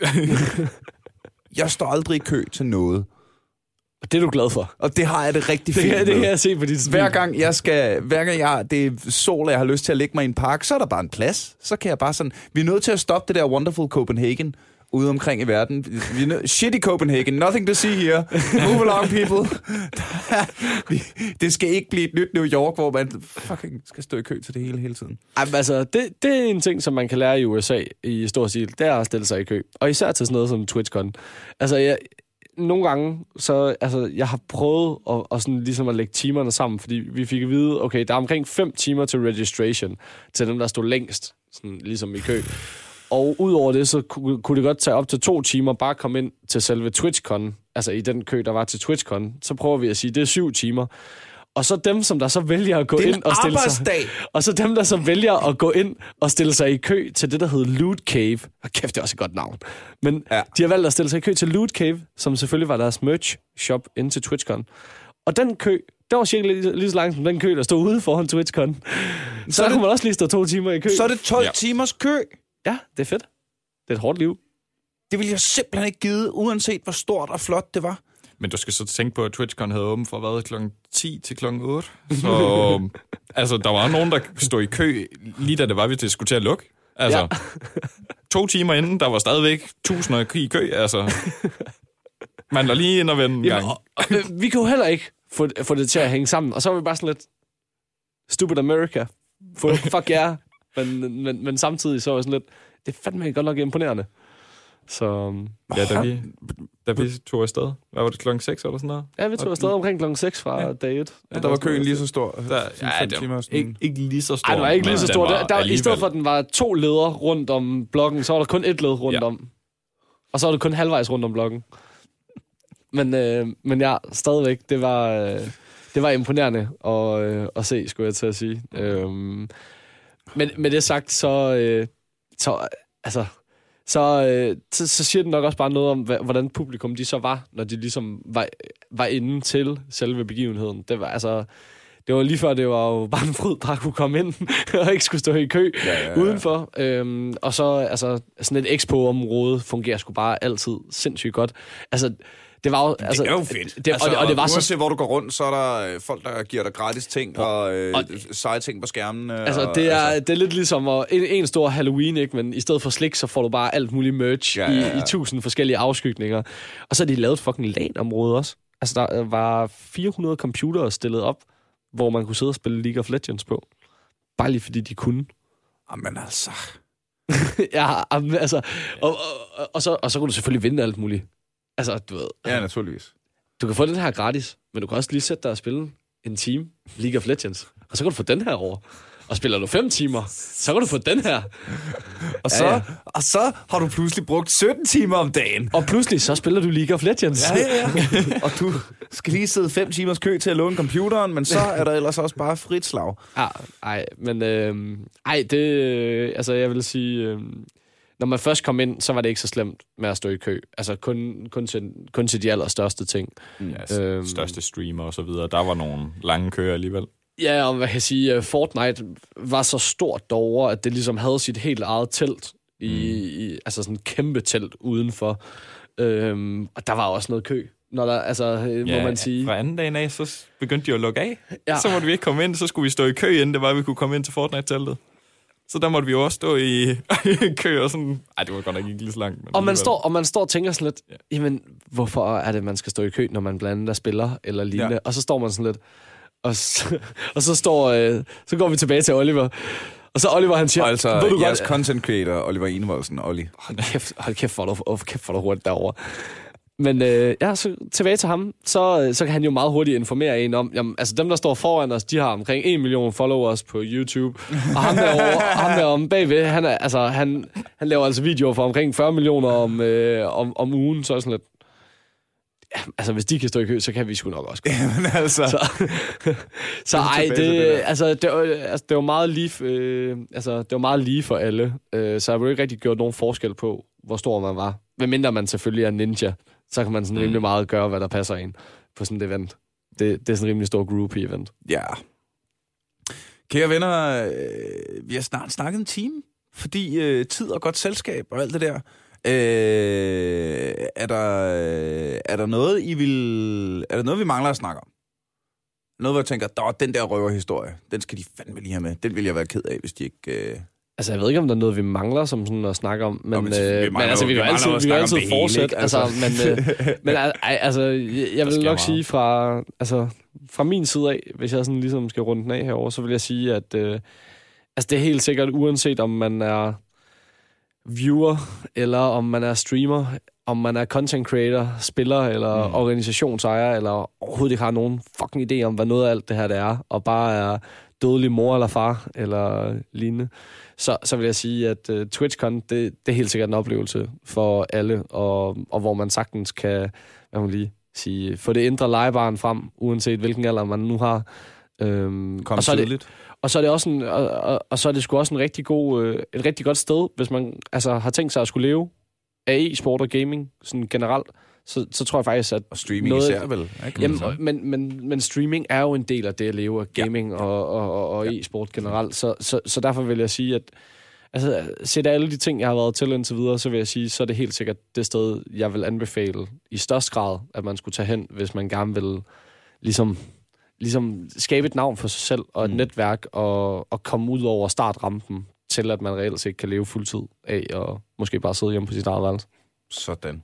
jeg står aldrig i kø til noget. Og det er du glad for. Og det har jeg det rigtig fint det, med. Det kan jeg se på dit smil. Hver gang jeg skal, hver gang jeg, det er sol, og jeg har lyst til at lægge mig i en park, så er der bare en plads. Så kan jeg bare sådan, vi er nødt til at stoppe det der wonderful Copenhagen ude omkring i verden. Vi er nød, shitty Copenhagen, nothing to see here. Move along, people. Det skal ikke blive et nyt New York, hvor man fucking skal stå i kø til det hele hele tiden. Jamen, altså, det, det er en ting, som man kan lære i U S A i stor stil. Det er at stille sig i kø. Og især til sådan noget som TwitchCon. Altså, jeg... Nogle gange, så, altså, jeg har prøvet at, at, sådan, ligesom at lægge timerne sammen, fordi vi fik at vide, okay, der er omkring fem timer til registration, til dem, der stod længst, sådan, ligesom i kø. Og udover det, så kunne, kunne det godt tage op til to timer, bare komme ind til selve TwitchCon, altså i den kø, der var til TwitchCon, så prøver vi at sige, det er syv timer. Og så dem, som der så vælger at gå ind og stille sig... Og så dem, der så vælger at gå ind og stille sig i kø til det, der hedder Loot Cave. Og kæft, det er også et godt navn. Men ja. De har valgt at stille sig i kø til Loot Cave, som selvfølgelig var deres merch shop ind til TwitchCon. Og den kø, der var cirka lige, lige så langt som den kø, der stod ude foran TwitchCon. Så, så der det, kunne man også lige stå to timer i kø. Så er det tolv ja. timers kø. Ja, det er fedt. Det er et hårdt liv. Det ville jeg simpelthen ikke give, uanset hvor stort og flot det var. Men du skal så tænke på, at TwitchCon havde åbent fra hvad, klokken ti til klokken otte. Så altså, der var nogen, der stod i kø, lige da det var, vi skulle til at lukke. Altså, ja. to timer inden, der var stadigvæk tusinder i kø. Altså, man lader lige ind og vende en gang. Og, og, vi kan jo heller ikke få, få det til at hænge sammen. Og så var vi bare sådan lidt, stupid America. Fuck yeah. Men, men, men samtidig så var jeg sådan lidt, det er fandme godt nok imponerende. Så... Ja, da vi, da vi tog afsted. Hvad var det, klokken seks eller sådan noget? Ja, vi tog afsted omkring klokken seks fra ja. dag et. Ja, der var køen lige så stor. Der, ja, det var ikke, ikke lige så stor. Ej, det var ikke lige så stor. Der, der, I stedet for, at den var to leder rundt om blokken, så var der kun et led rundt ja. om. Og så var det kun halvvejs rundt om blokken. Men, øh, men ja, stadigvæk, det var, øh, det var imponerende at, øh, at se, skulle jeg til at sige. Øhm, men med det sagt, så... Øh, så altså... Så, øh, så, så siger det nok også bare noget om, hvordan publikum de så var, når de ligesom var, var inde til selve begivenheden. Det var altså, det var lige før, det var jo bare en fryd, bare kunne komme ind og ikke skulle stå i kø ja, ja, ja. udenfor. Øhm, og så, altså, sådan et expo-område fungerer sgu bare altid sindssygt godt. Altså, det var jo... Altså, det er jo fedt. Det, altså, og, det, og det var uanset så... hvor du går rundt, så er der folk, der giver dig gratis ting og, øh, og seje ting på skærmen. Øh, altså, det er, altså. det er lidt ligesom at, en, en stor Halloween, ikke? Men i stedet for slik, så får du bare alt muligt merch ja, ja, ja. I, i tusind forskellige afskygninger. Og så har de lavet et fucking LAN-område også. Altså, der var fire hundrede computere stillet op, hvor man kunne sidde og spille League of Legends på. Bare lige fordi de kunne. Jamen altså... ja, altså... Og, og, og, og, så, og så kunne du selvfølgelig vinde alt muligt. Altså, du ved... Ja, naturligvis. Du kan få den her gratis, men du kan også lige sætte dig og spille en time League of Legends. Og så kan du få den her over. Og spiller du fem timer, så kan du få den her. Og så, ja, ja. og så har du pludselig brugt sytten timer om dagen. Og pludselig så spiller du League of Legends. Ja, ja, ja. Og du skal lige sidde fem timers kø til at låne computeren, men så er der ellers også bare frit slag. Ja, ej, men øh, ej, det, øh, altså jeg vil sige, øh, når man først kom ind, så var det ikke så slemt med at stå i kø. Altså kun, kun, til, kun til de allerstørste ting. Ja, øhm, største streamer og så videre. Der var nogle lange køer alligevel. Ja, og hvad kan jeg sige, Fortnite var så stort derovre, at det ligesom havde sit helt eget telt. I, mm. i, altså sådan et kæmpe telt udenfor. Øhm, og der var også noget kø. Når der, altså, ja, må man sige. Fra anden dagen af, så begyndte de at lukke af. Ja. Så måtte vi ikke komme ind, så skulle vi stå i kø, inden det var, at vi kunne komme ind til Fortnite-teltet. Så der måtte vi jo også stå i kø og sådan... Ej, det var godt nok ikke lige så langt. Men og, man står, og man står og tænker sådan lidt, ja. Jamen, hvorfor er det, man skal stå i kø, når man blandt andet er spiller eller lignende? Ja. Og så står man sådan lidt... Og så, og så står... Øh, så går vi tilbage til Oliver. Og så Oliver, han siger... Og altså, ved du jeres godt, content creator, Oliver Enevoldsen, Olli. Hold kæft, hold kæft for dig, kæft for dig hurtigt derovre. Men øh, ja, så tilbage til ham, så, så kan han jo meget hurtigt informere en om, jamen, altså dem, der står foran os, de har omkring en million followers på YouTube, og ham derovre, ham deromme bagved, han, er, altså, han, han laver altså videoer for omkring fyrre millioner om, øh, om, om ugen, så er sådan lidt, ja, altså hvis de kan stå i kø, så kan vi sgu nok også. Jamen altså. Så, så ej, det, det, altså, det, altså, det var meget lige, øh, altså, det var meget lige for alle, øh, så jeg ville ikke rigtig gjort nogen forskel på, hvor stor man var, medmindre man selvfølgelig er ninja. Så kan man sådan rimelig meget gøre, hvad der passer ind på sådan et event. Det, det er sådan en rimelig stor groupie-event. Ja. Kære venner, øh, vi har snart snakket en time, fordi øh, tid og godt selskab og alt det der. Øh, er, der, øh, er der noget, I vil... Er der noget, vi mangler at snakke om? Noget, hvor jeg tænker, den der røverhistorie, den skal de fandme lige have med. Den vil jeg være ked af, hvis de ikke... Øh Altså, jeg ved ikke, om der er noget, vi mangler som sådan at snakke om, men, Nå, men, øh, men, men altså, vi vil jo altid, vi vil altid fortsætte. Altså. Altså, men, øh, men altså, jeg, jeg vil nok meget. sige fra, altså, fra min side af, hvis jeg sådan ligesom skal runde den af herover, så vil jeg sige, at øh, altså, det er helt sikkert, uanset om man er viewer, eller om man er streamer, om man er content creator, spiller, eller mm. organisationsejer, eller overhovedet ikke har nogen fucking idé om, hvad noget af alt det her det er, og bare er dødelig mor eller far, eller lignende, så, så vil jeg sige, at uh, TwitchCon, det, det er helt sikkert en oplevelse for alle, og, og hvor man sagtens kan, hvad man lige sige, få det indre legebarn frem, uanset hvilken alder man nu har. Øhm, Kom og så er tidligt. Det, og så er det også en, og, og, og så er det sgu også en rigtig god, øh, et rigtig godt sted, hvis man altså har tænkt sig at skulle leve af e-sport og gaming sådan generelt. Så, så tror jeg faktisk, at... Og streaming noget, især vel? Ikke? Jamen, men, men, men streaming er jo en del af det at leve af gaming ja. og, og, og, og ja. e-sport generelt. Så, så, så derfor vil jeg sige, at altså, set af alle de ting, jeg har været til indtil videre, så vil jeg sige, så er det helt sikkert det sted, jeg vil anbefale i størst grad, at man skulle tage hen, hvis man gerne vil ligesom, ligesom skabe et navn for sig selv og et mm. netværk og, og komme ud over startrampen til, at man reelt set kan leve fuldtid af og måske bare sidde hjemme på sit eget værelse. Sådan.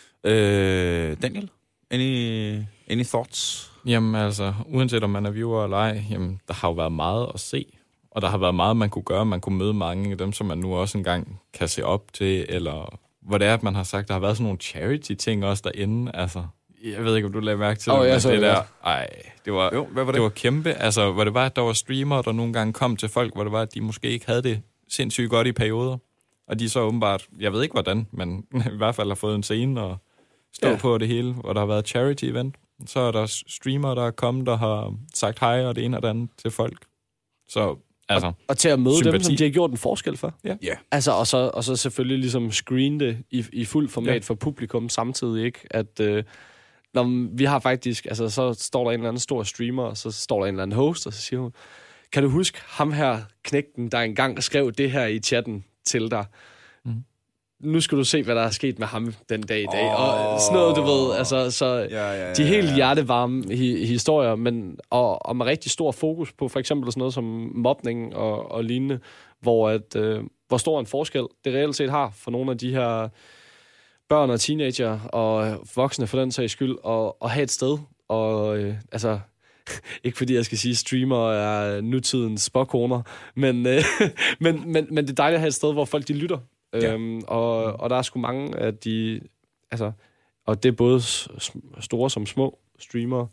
Øh, Daniel, any, any thoughts? Jamen altså, uanset om man er viewer eller ej, jamen, der har jo været meget at se. Og der har været meget, man kunne gøre. Man kunne møde mange af dem, som man nu også engang kan se op til. Eller hvor det er, at man har sagt, der har været sådan nogle charity-ting også derinde. Altså, jeg ved ikke, om du lagde mærke til oh, det, ja, men så det det der... Ej, det var, jo, hvad var det? det var kæmpe. Altså, hvor det var, at der var streamere, der nogle gange kom til folk, hvor det var, at de måske ikke havde det sindssygt godt i perioder. Og de så åbenbart, jeg ved ikke hvordan, men i hvert fald har fået en scene og stå ja. på det hele, hvor der har været charity-event. Så er der streamere, der er kommet og har sagt hej og det ene og det andet til folk. Så, altså, og, og til at møde sympati. Dem, som de har gjort en forskel for. Ja. Yeah. Altså, og, så, og så selvfølgelig ligesom screen det i, i fuld format ja. for publikum samtidig, ikke? At øh, når vi har faktisk, altså så står der en eller anden stor streamer, og så står der en eller anden host, og så siger hun, kan du huske ham her, knægten, der engang skrev det her i chatten til dig? Mm. Nu skal du se, hvad der er sket med ham den dag i dag. Oh. Og sådan noget, du ved, altså, så ja, ja, ja, de helt ja. hjertevarme hi- historier, men, og, og med rigtig stor fokus på for eksempel sådan noget som mobning og, og lignende, hvor, at, øh, hvor stor en forskel det reelt set har for nogle af de her børn og teenager og voksne for den sags skyld, og, og have et sted, og øh, altså... Ikke fordi jeg skal sige, at streamer er nutidens spåkoner, men, øh, men, men, men det er dejligt at have et sted, hvor folk de lytter. Ja. Øhm, og, og der er sgu mange af de... Altså, og det er både store som små streamere,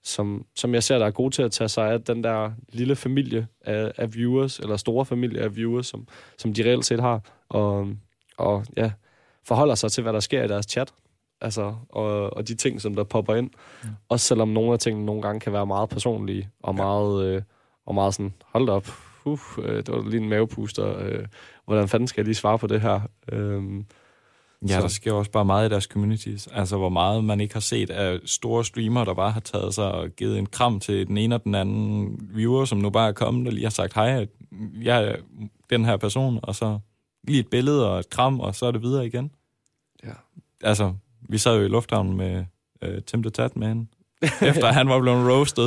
som, som jeg ser, der er gode til at tage sig af den der lille familie af, af viewers, eller store familie af viewers, som, som de reelt set har, og, og ja, forholder sig til, hvad der sker i deres chat, altså, og, og de ting, som der popper ind. Mm. Også selvom nogle af tingene nogle gange kan være meget personlige, og meget, øh, og meget sådan, hold da op, uh, øh, det var lige en mavepuster, øh, hvordan fanden skal jeg lige svare på det her? Øhm, Ja, der sker også bare meget i deres communities. Altså, hvor meget man ikke har set af store streamere, der bare har taget sig og givet en kram til den ene og den anden viewer, som nu bare er kommet og lige har sagt, hej, jeg er den her person, og så lige et billede og et kram, og så er det videre igen. Ja. Altså, vi sad jo i lufthavnen med uh, Tim the Tatman, efter han var blevet roasted.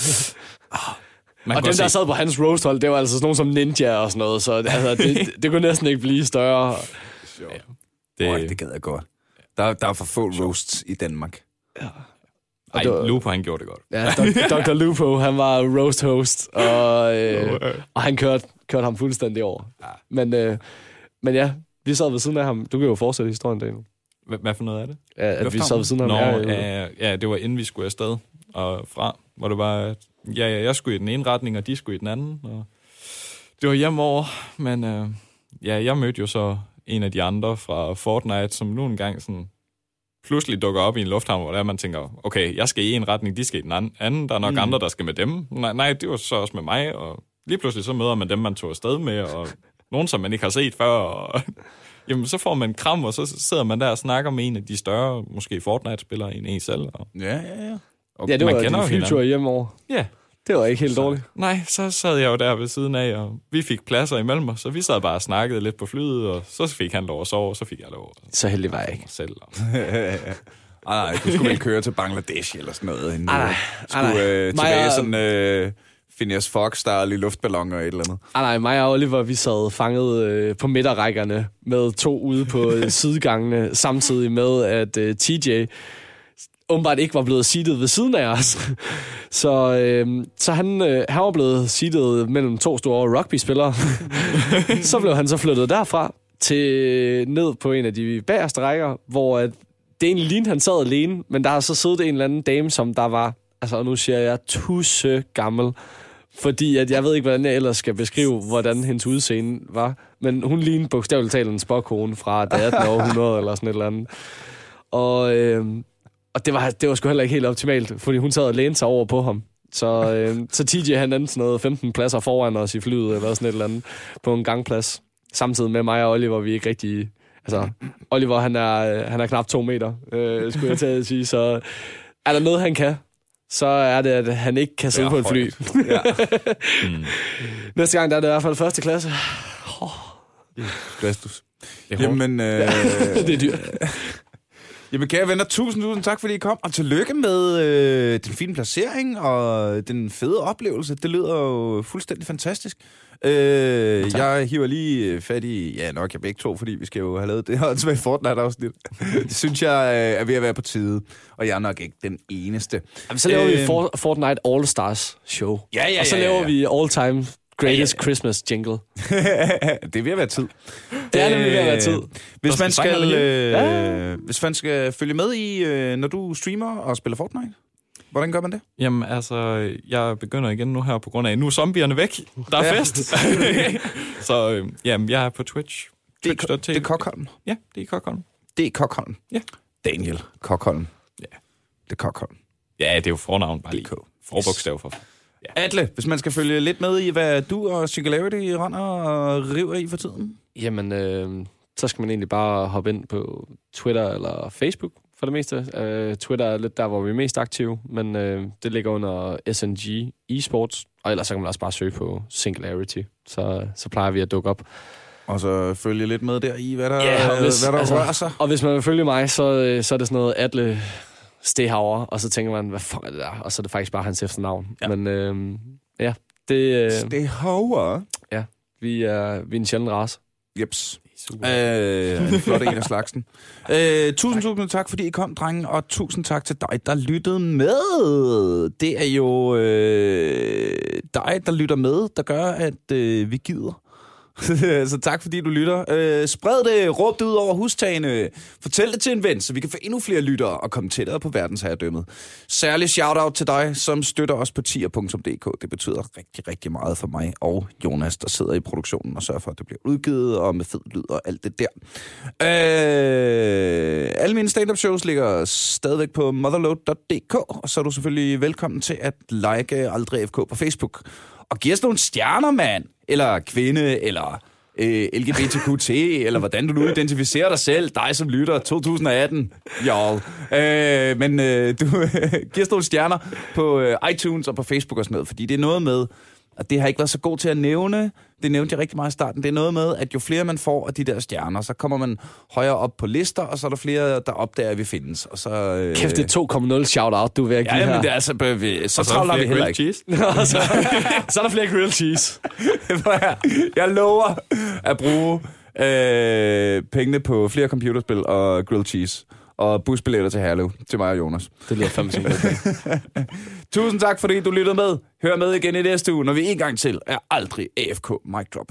Man og dem, der sad på hans roasthold, det var altså sådan nogen som Ninja og sådan noget, så altså, det, det kunne næsten ikke blive større. Ja. Det, Øj, det gad jeg godt. Der, der er for få roasts i Danmark. Ja. Ej, var, Lupo, han gjorde det godt. Ja, doktor Lupo, han var roast host, og, øh, og han kørte, kørte ham fuldstændig over. Ja. Men, øh, men ja, vi sad ved siden af ham. Du kan jo fortsætte historien, Daniel. Hvad for noget af det? Ja, at vi sad ved siden af ham. Nå, ja, ja, det var inden vi skulle afsted og fra, hvor det var, ja, ja, jeg skulle i den ene retning, og de skulle i den anden. Og det var hjemover, men øh, ja, jeg mødte jo så en af de andre fra Fortnite, som nu engang sådan pludselig dukker op i en lufthavn, hvor der man tænker, okay, jeg skal i en retning, de skal i den anden, der er nok mm. andre, der skal med dem. Nej, nej, det var så også med mig, og lige pludselig så møder man dem, man tog afsted med, og nogen, som man ikke har set før, og jamen, så får man en kram, og så sidder man der og snakker med en af de større, måske Fortnite-spillere, en en selv. Og, ja, ja, ja. Og ja, det var en filmtur hjemover. Ja. Det var ikke helt så, dårligt. Nej, så sad jeg jo der ved siden af, og vi fik pladser imellem os, så vi sad bare og snakkede lidt på flyet, og så fik han lov at sove, og så fik jeg lov at... Så heldig var jeg ikke. Selv. Ej, nej, du skulle vel køre til Bangladesh eller sådan noget, inden ej, du skulle ej, øh, tilbage mig, sådan øh, Phineas Fox-style i luftballoner og et eller andet. Ej, nej, mig og Oliver, vi sad fanget øh, på midterrækkerne med to ude på sidegangene, samtidig med, at øh, T J åbenbart ikke var blevet seedet ved siden af os. Så, øh, så han, øh, han var blevet seedet mellem to store rugby-spillere. Så blev han så flyttet derfra til ned på en af de bagerste rækker, hvor at det egentlig lignede, han sad alene, men der har så siddet en eller anden dame, som der var, altså nu siger jeg, tusse gammel. Fordi at jeg ved ikke, hvordan jeg ellers skal beskrive, hvordan hendes udseende var. Men hun lignede bogstaveligt talt en spåkone fra det attende århundrede eller sådan et eller andet. Og... Øh, Og det var, det var sgu heller ikke helt optimalt, fordi hun sad og lænede sig over på ham. Så, øh, så T J han endte sådan noget femten pladser foran os i flyet, eller sådan et eller andet, på en gangplads. Samtidig med mig og Oliver, vi ikke rigtig... Altså, Oliver, han er, han er knap to meter, øh, skulle jeg til at sige. Så er der noget, han kan, så er det, at han ikke kan sidde på et fly. Ja. mm. Næste gang, der er det i hvert fald første klasse. Oh. Kristus. Jamen, øh, det er dyrt. Jamen kære venner, tusind, tusind tak, fordi I kom, og tillykke med øh, den fine placering og den fede oplevelse. Det lyder jo fuldstændig fantastisk. Øh, jeg hiver lige fat i, ja nok jeg begge to, fordi vi skal jo have lavet det her til Fortnite-afsnit. Det synes jeg er ved at være på tide, og jeg er nok ikke den eneste. Jamen, så laver øh, vi For- Fortnite All-Stars show. Ja, ja, og så ja, laver ja. vi all-time greatest ja, ja. Christmas jingle. Det er ved at være tid. Det er nemlig ved at være tid. Hvis man skal, øh, ja. hvis man skal følge med i, øh, når du streamer og spiller Fortnite, hvordan gør man det? Jamen altså, jeg begynder igen nu her på grund af, at nu er zombierne væk. Der er ja. fest. Så øh, jamen, jeg er på Twitch. Twitch. Det, det er Kokholm. Ja, det er Kokholm. Det er Kokholm. Ja. Daniel Kokholm. Ja. Det er Kokholm. Ja, det er jo fornavn bare lige. Forbogstav for. Ja. Atle, hvis man skal følge lidt med i, hvad du og Singularity render og river i for tiden? Jamen, øh, så skal man egentlig bare hoppe ind på Twitter eller Facebook for det meste. Uh, Twitter er lidt der, hvor vi er mest aktive, men øh, det ligger under S N G Esports, og ellers så kan man også bare søge på Singularity, så, så plejer vi at dukke op. Og så følge lidt med der i, hvad der, ja, hvis, hvad der altså, rører sig. Og hvis man vil følge mig, så, så er det sådan noget Atle Stehaver, og så tænker man, hvad fuck er det der? Og så er det faktisk bare hans efternavn. Ja. Men øh, ja, det... Øh, Stehaver? Ja, vi er, vi er en sjælden race. Jeps. Øh, flot en af slagsen. Øh, tusind, tusind tak, fordi I kom, drenge, og tusind tak til dig, der lyttede med. Det er jo øh, dig, der lytter med, der gør, at øh, vi gider Så tak fordi du lytter. Øh, spred det, råb det ud over hustagene. Fortæl det til en ven, så vi kan få endnu flere lyttere og komme tættere på verdensherredømmet. Særlig shout-out til dig, som støtter os på tier punktum d k. Det betyder rigtig, rigtig meget for mig og Jonas, der sidder i produktionen og sørger for, at det bliver udgivet og med fed lyd og alt det der. Øh, alle mine stand-up shows ligger stadigvæk på motherload punktum d k, og så er du selvfølgelig velkommen til at like Aldrig F K på Facebook. Og giv os nogle stjerner, mand. Eller kvinde, eller øh, L G B T Q T, eller hvordan du nu identificerer dig selv. Dig som lytter, to tusind atten. Jo. Øh, men øh, du giv os nogle stjerner på øh, iTunes og på Facebook og sådan noget. Fordi det er noget med, og det har ikke været så god til at nævne, det nævnte jeg rigtig meget i starten, det er noget med, at jo flere man får af de der stjerner, så kommer man højere op på lister, og så er der flere, der opdager, at vi findes. Og så, øh... Kæft, det er to komma nul shout-out, du vil give ja, her. Ja, men det er altså, så, så travlt har vi heller ikke. Cheese. så, så er der flere grilled cheese. Jeg lover at bruge øh, pengene på flere computerspil og grilled cheese. Og busbilletter til Herlev, til mig og Jonas. Det lyder fandme som det. Tusind tak, fordi du lyttede med. Hør med igen i næste uge, når vi en gang til er Aldrig A F K Mic Drop.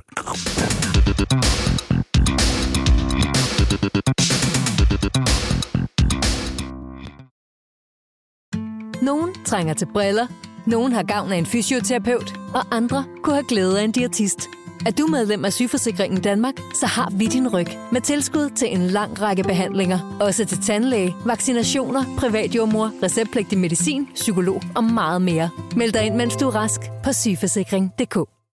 Nogen trænger til briller, nogen har gavn af en fysioterapeut, og andre kunne have glæde af en diætist. Er du medlem af Sygeforsikringen Danmark, så har vi din ryg med tilskud til en lang række behandlinger. Også til tandlæge, vaccinationer, privatjordmor, receptpligtig medicin, psykolog og meget mere. Meld dig ind, mens du er rask på sygeforsikring punktum d k.